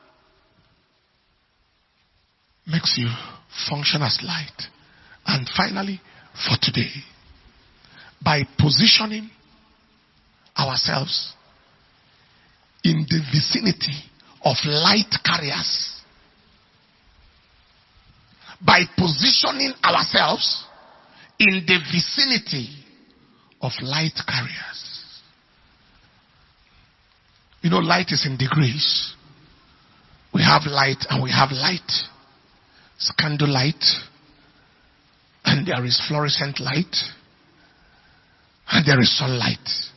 makes you function as light. And finally, for today, by positioning ourselves in the vicinity of light carriers, by positioning ourselves in the vicinity of light carriers. You know, light is in degrees. We have light and we have light. It's candle light. And there is fluorescent light. And there is sunlight.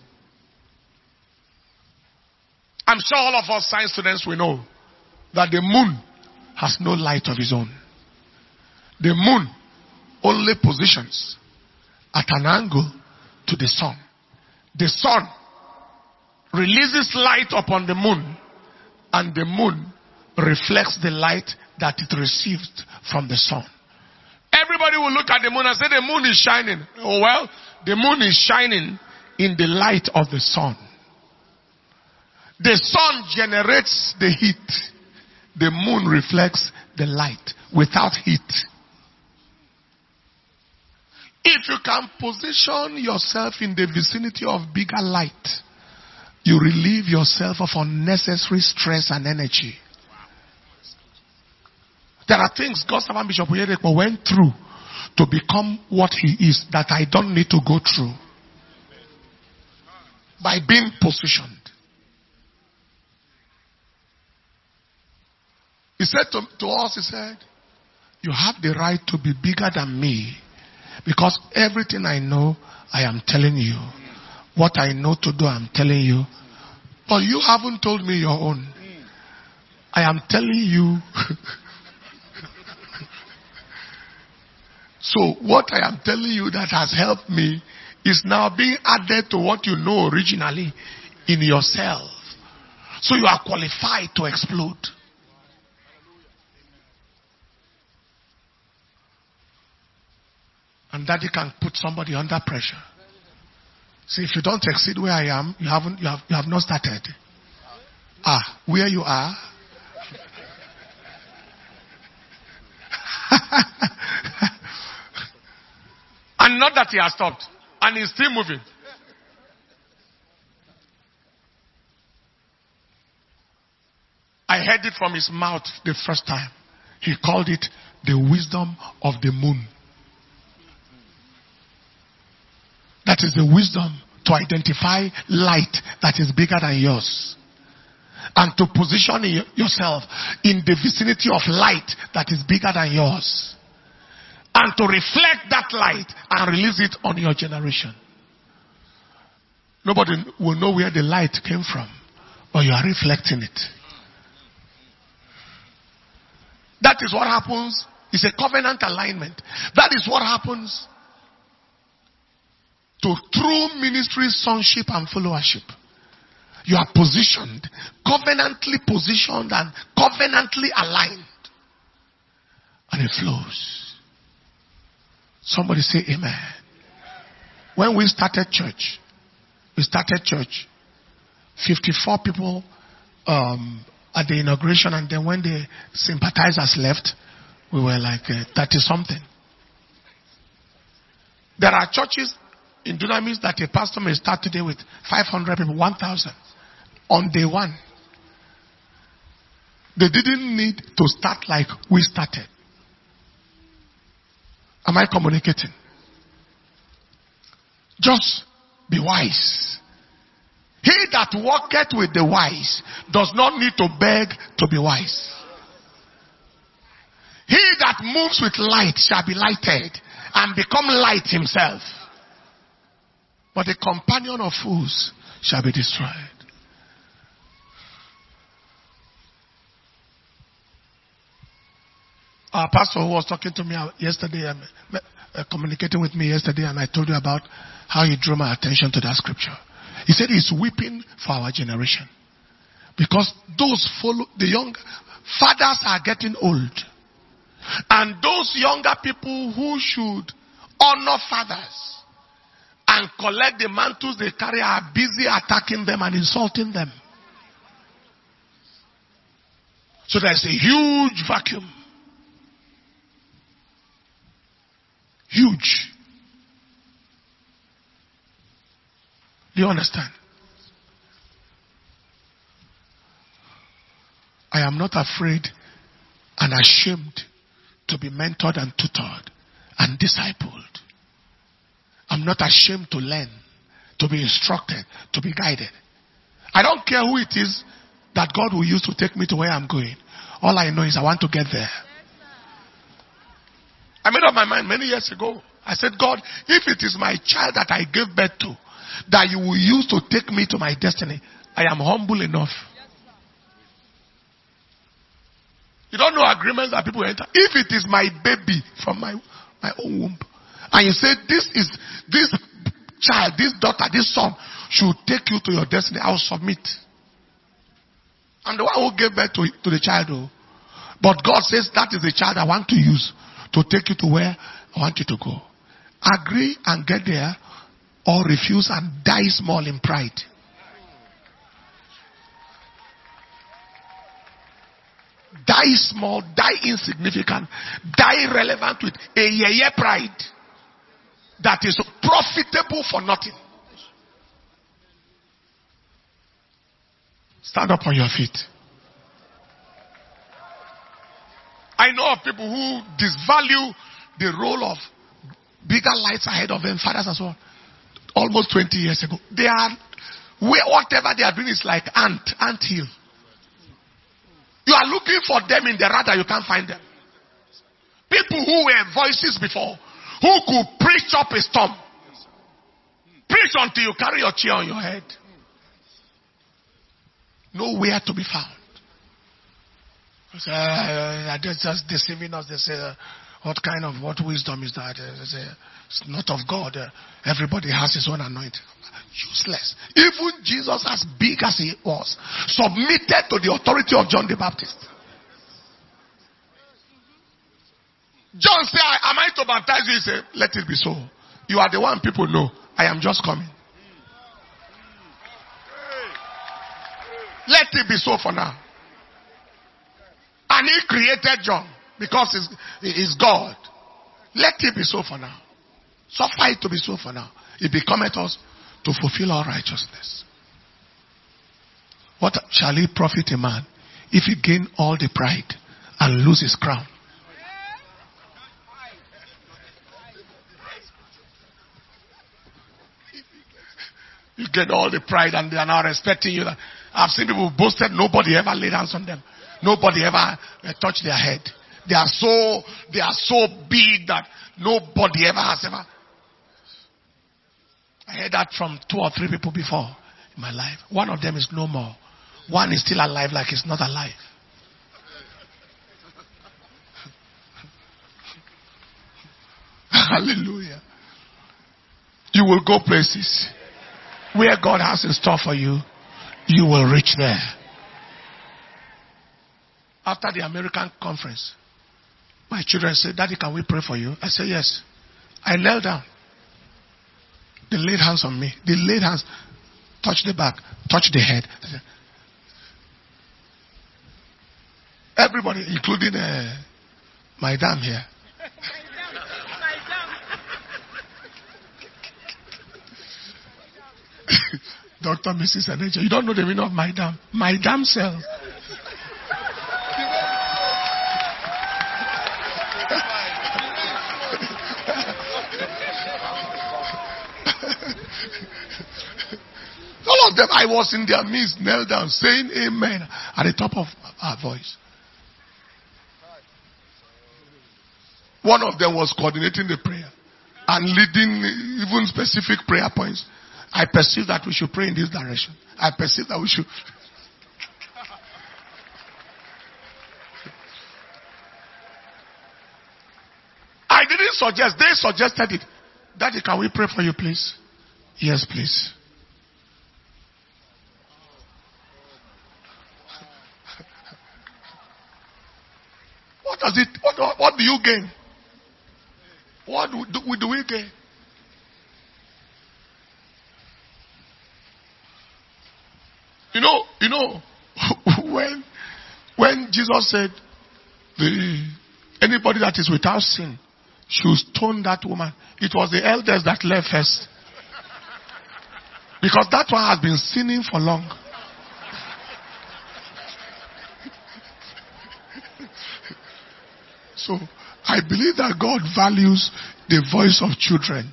I'm sure all of us science students will know that the moon has no light of its own. The moon only positions at an angle to the sun. The sun releases light upon the moon, and the moon reflects the light that it received from the sun. Everybody will look at the moon and say the moon is shining. Oh well, the moon is shining in the light of the sun. The sun generates the heat. The moon reflects the light without heat. If you can position yourself in the vicinity of bigger light, you relieve yourself of unnecessary stress and energy. There are things God servant Bishop Oyedepo went through to become what he is that I don't need to go through. By being positioned. He said to us, he said, you have the right to be bigger than me. Because everything I know, I am telling you. What I know to do, I'm telling you. But you haven't told me your own. I am telling you. So what I am telling you that has helped me is now being added to what you know originally in yourself. So you are qualified to explode. And Daddy can put somebody under pressure. See, if you don't exceed where I am, you have not started. Where you are. And not that he has stopped. And he's still moving. I heard it from his mouth the first time. He called it the wisdom of the moon. That is the wisdom to identify light that is bigger than yours. And to position yourself in the vicinity of light that is bigger than yours. And to reflect that light and release it on your generation. Nobody will know where the light came from, but you are reflecting it. That is what happens. It's a covenant alignment. That is what happens to true ministry, sonship, and followership. You are positioned, covenantly positioned and covenantly aligned and it flows. Somebody say amen. When we started church, 54 people at the inauguration, and then when the sympathizers left, we were like 30 something. There are churches in Dunamis that a pastor may start today with 500 people, 1,000 on day one. They didn't need to start like we started. Am I communicating? Just be wise. He that walketh with the wise does not need to beg to be wise. He that moves with light shall be lighted and become light himself. But the companion of fools shall be destroyed. Our pastor who was talking to me yesterday, communicating with me yesterday, and I told you about how he drew my attention to that scripture. He said he's weeping for our generation. Because the young fathers are getting old. And those younger people who should honor fathers and collect the mantles they carry are busy attacking them and insulting them. So there's a huge vacuum. Huge. Do you understand? I am not afraid and ashamed to be mentored and tutored and discipled. I'm not ashamed to learn, to be instructed, to be guided. I don't care who it is that God will use to take me to where I'm going. All I know is I want to get there. I made up my mind many years ago. I said, God, if it is my child that I gave birth to, that you will use to take me to my destiny, I am humble enough. You don't know agreements that people enter. If it is my baby from my own womb, and you say this child, this daughter, this son should take you to your destiny, I will submit. I'm the one who gave birth to the child. But God says that is the child I want to use to take you to where I want you to go. Agree and get there, or refuse and die small in pride. Die small, die insignificant, die irrelevant with a pride that is profitable for nothing. Stand up on your feet. I know of people who disvalue the role of bigger lights ahead of them, fathers as well. Almost 20 years ago. Whatever they are doing is like ant hill. You are looking for them in the radar, you can't find them. People who were voices before, who could preach up a storm. Preach until you carry your chair on your head. Nowhere to be found. They're just deceiving us. They say, what wisdom is that? They say, it's not of God. Everybody has his own anointing. Useless. Even Jesus, as big as he was, submitted to the authority of John the Baptist. John said, am I to baptize you? He said, let it be so. You are the one people know. I am just coming. Let it be so for now. And he created John because he's God. Let it be so for now. Suffer it to be so for now. It becometh us to fulfill all righteousness. What shall it profit a man if he gain all the pride and lose his crown? You get all the pride and they are now respecting you. I've seen people who boasted, nobody ever laid hands on them. Nobody ever touched their head. They are so big that nobody ever has ever. I heard that from 2 or 3 people before in my life. One of them is no more. One is still alive like he's not alive. Hallelujah. You will go places where God has in store for you. You will reach there. After the American conference, My children said, Daddy, can we pray for you? I said, yes. I knelt down. They laid hands on me. They laid hands, touched the back, touched the head. I said, everybody, including my dam here. Dr. Mrs. Anecha, you don't know the meaning of my dam. My dam cell. All of them, I was in their midst, knelt down, saying amen at the top of our voice. One of them was coordinating the prayer and leading even specific prayer points. I perceive that we should pray in this direction. I perceive that we should. I didn't suggest, they suggested it. Daddy, can we pray for you, please? Yes, please. What does it, what do you gain? What do we gain? You know, when Jesus said, anybody that is without sin should stone that woman, it was the elders that left first. Because that one has been sinning for long. So, I believe that God values the voice of children.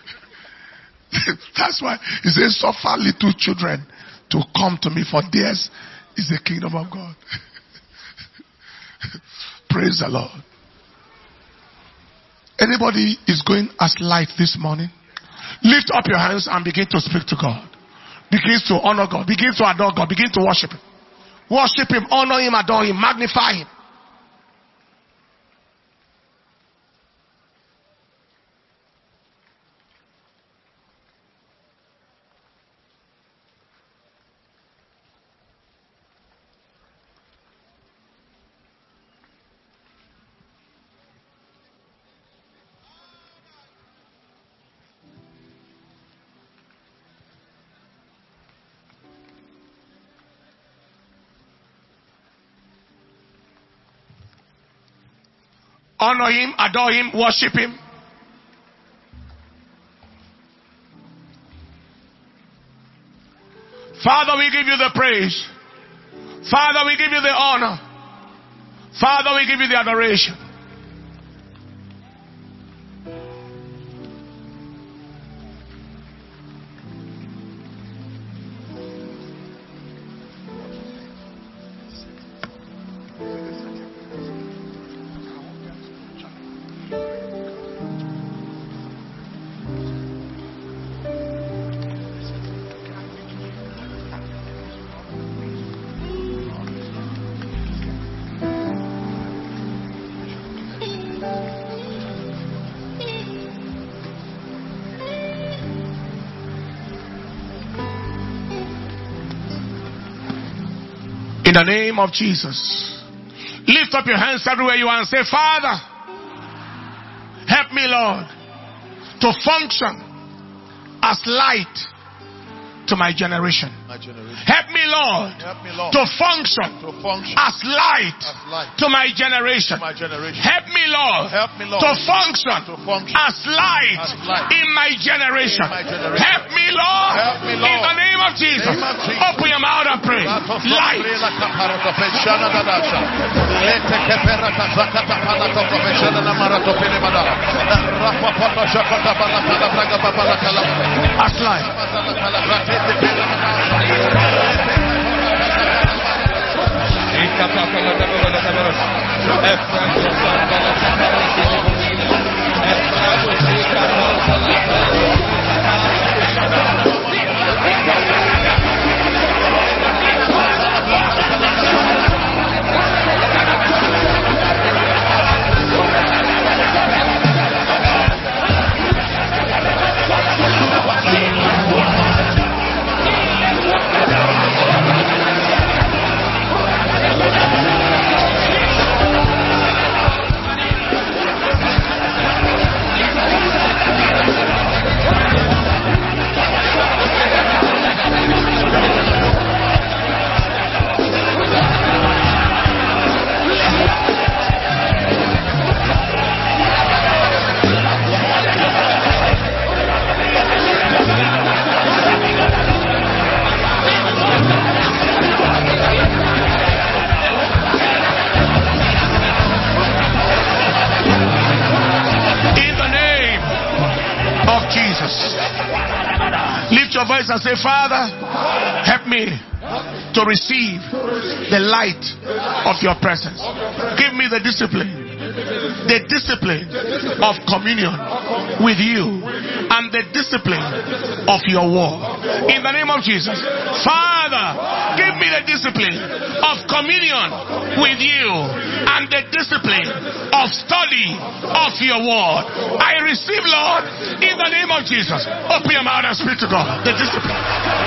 That's why he says, suffer little children to come to me, for theirs is the kingdom of God. Praise the Lord. Anybody is going as light this morning? Lift up your hands and begin to speak to God. Begin to honor God. Begin to adore God. Begin to worship Him. Worship Him, honor Him, adore Him, magnify Him. Honor Him, adore Him, worship Him. Father, we give you the praise. Father, we give you the honor. Father, we give you the adoration. In the name of Jesus, lift up your hands everywhere you are and say, Father, help me, Lord, to function as light to my generation. Help me, Lord, to function as light to my generation. Help me, Lord, to function as light in my generation. Help me, Lord, in the name of Jesus. Open your mouth and pray. Light. As light. Jesus. Lift your voice and say, Father, help me to receive the light of your presence. Give me the discipline of communion with you and the discipline of your word. In the name of Jesus. Father, give me the discipline of communion with you and the discipline of study of your word. I receive, Lord, in the name of Jesus. Open your mouth and speak to God. The discipline.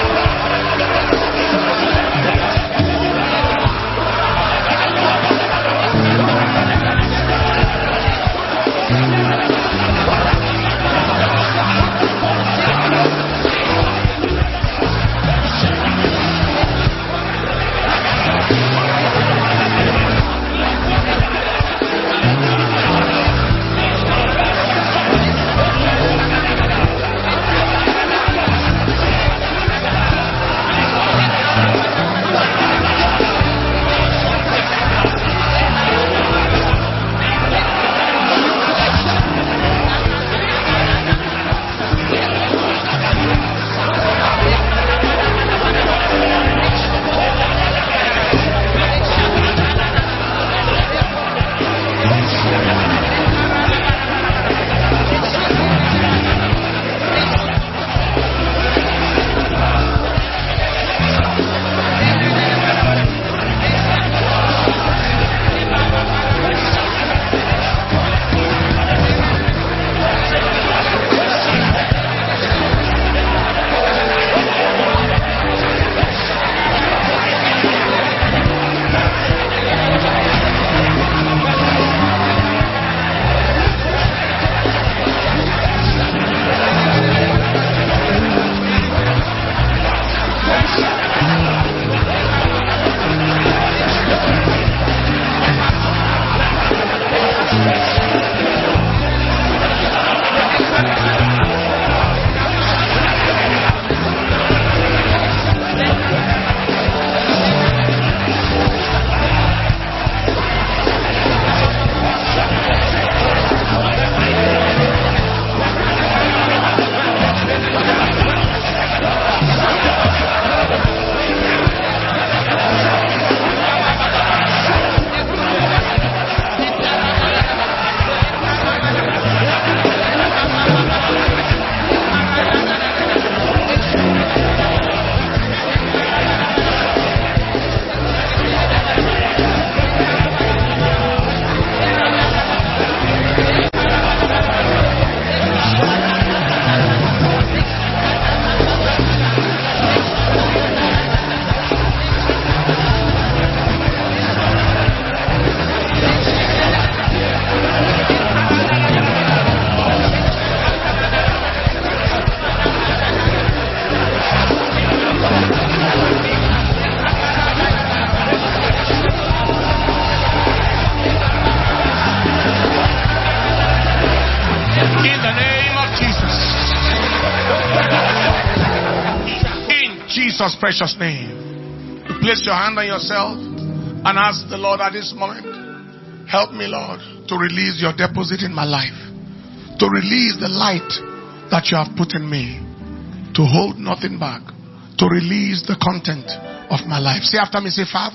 Jesus' precious name. You place your hand on yourself and ask the Lord at this moment, help me, Lord, to release your deposit in my life, to release the light that you have put in me, to hold nothing back, to release the content of my life. Say after me, say, Father,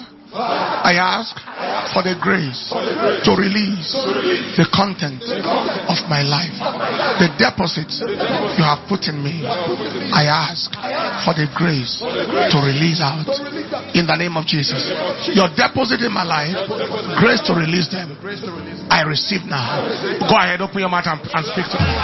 I ask for the grace to release the content of my life, the deposits you have put in me. I ask for the grace to release out in the name of Jesus. Your deposit in my life, grace to release them, I receive now. Go ahead, open your mouth and speak to me.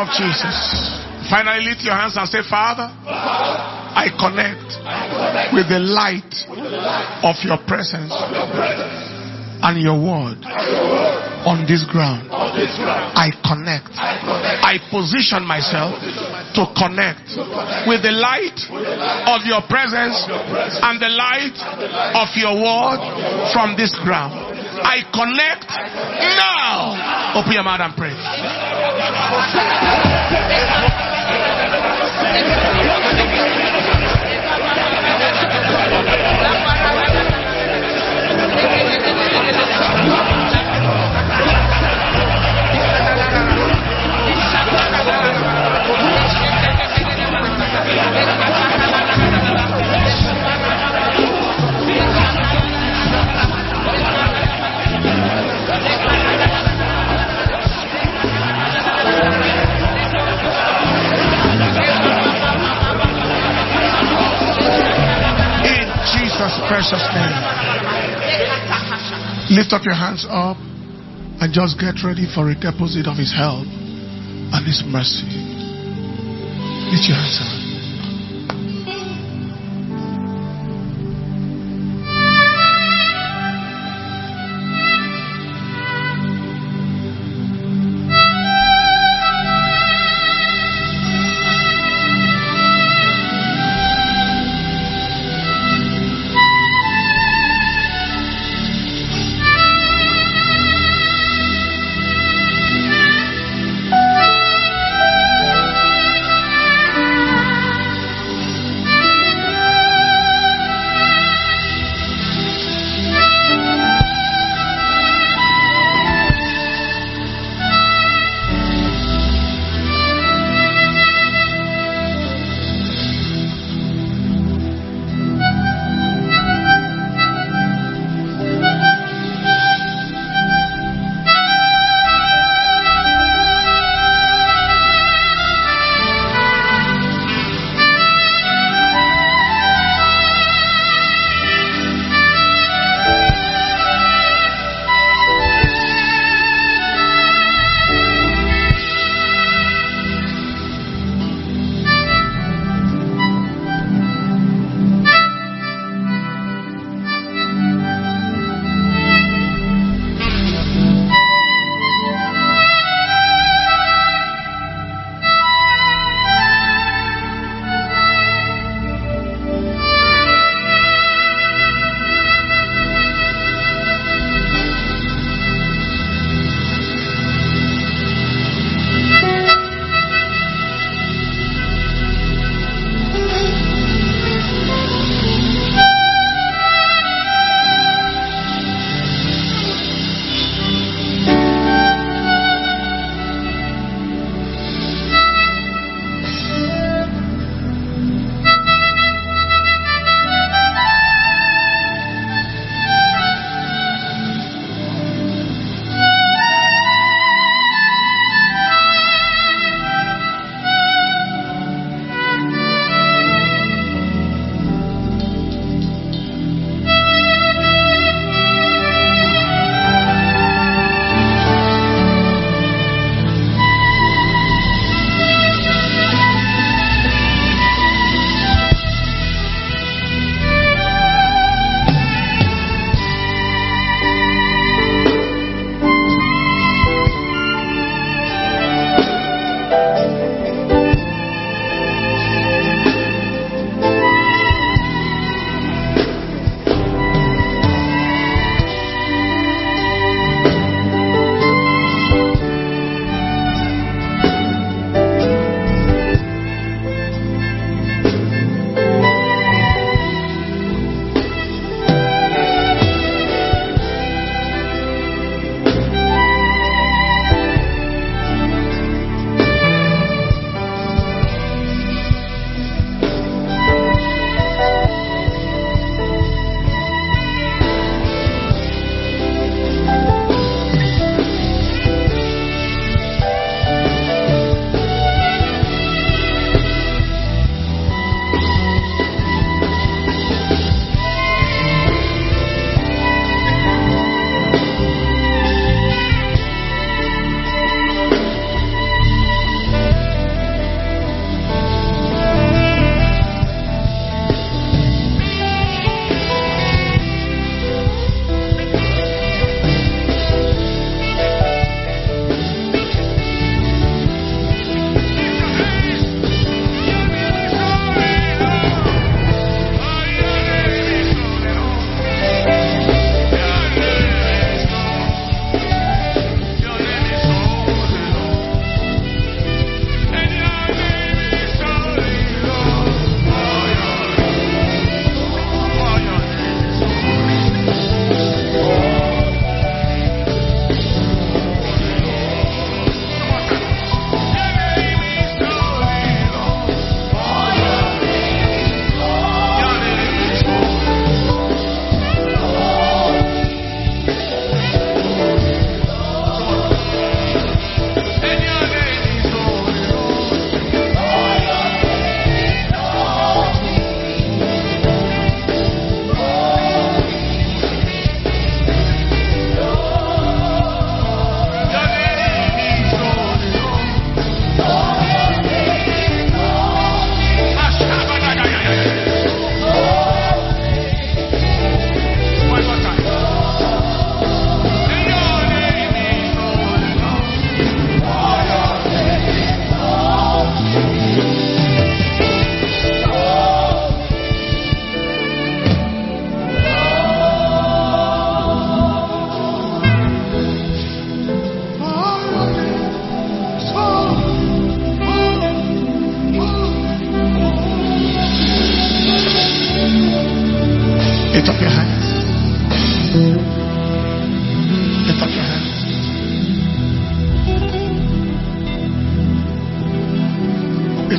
of Jesus. Finally, lift your hands and say, Father, I connect with the light of your presence and your word on this ground. I connect. I position myself to connect with the light of your presence and the light of your word from this ground. I connect now. Open your mouth and pray. Precious name. Lift up your hands up and just get ready for a deposit of His help and His mercy. Lift your hands up.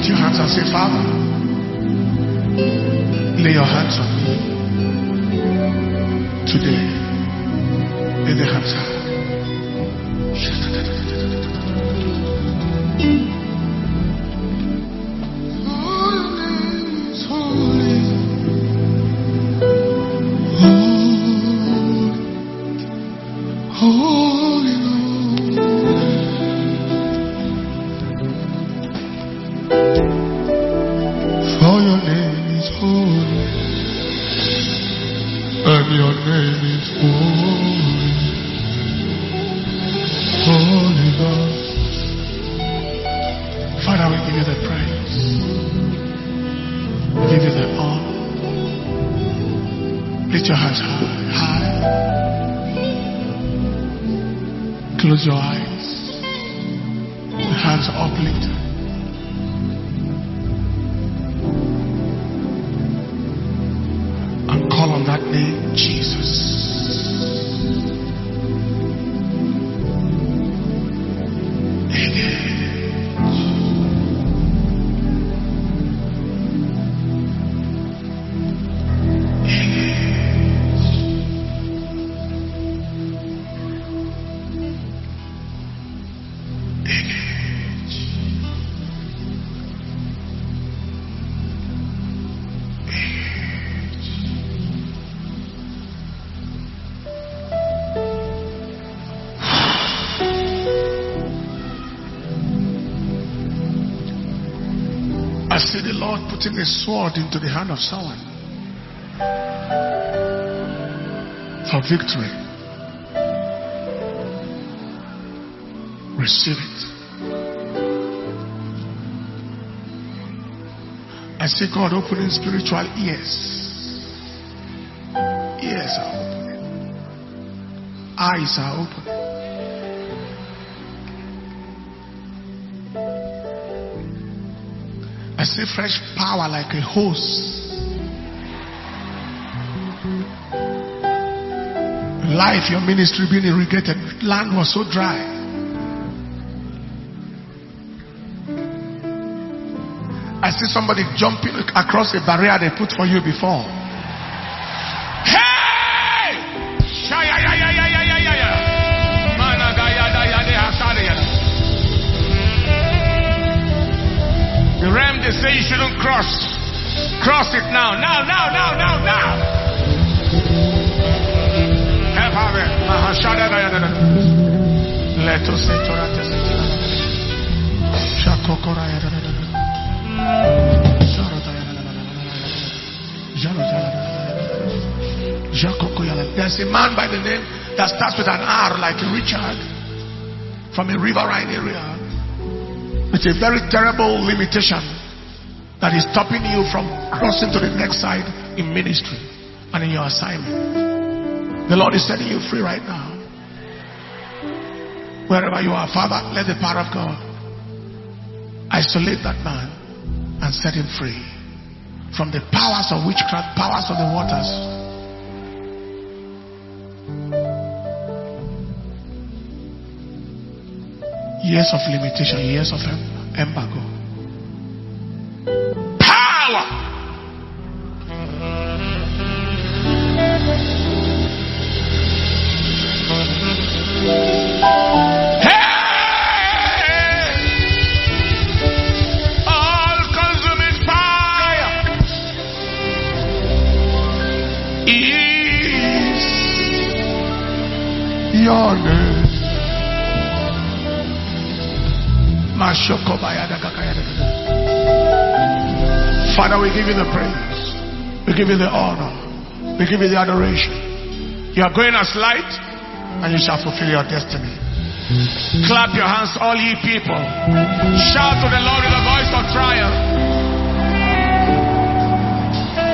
Lift your hands and say, Father, lay your hands on me today. Lay the hands high. Holy Lord, for your name is holy, and your name is holy, Holy Lord. Father, we give you the praise, we give you the honor. Lift your hands high. Close your eyes. The hands are uplifted. And call on that name, Jesus. I see the Lord putting a sword into the hand of someone for victory. Receive it. I see God opening spiritual ears. Ears are opening. Eyes are opening. I see fresh power like a hose. Life, your ministry being irrigated. Land was so dry. I see somebody jumping across a barrier they put for you before. Hey! The realm they say you shouldn't cross. Cross it now. Now. Help her. Let us say there's a man by the name that starts with an R like Richard from a riverine area. It's a very terrible limitation that is stopping you from crossing to the next side in ministry and in your assignment. The Lord is setting you free right now. Wherever you are, Father, let the power of God isolate that man and set him free from the powers of witchcraft, powers of the waters. Years of limitation, years of embargo. Power! Hey! All-consuming fire is your name. Father, we give you the praise. We give you the honor. We give you the adoration. You are going as light, and you shall fulfill your destiny. Clap your hands, all ye people. Shout to the Lord with a voice of triumph.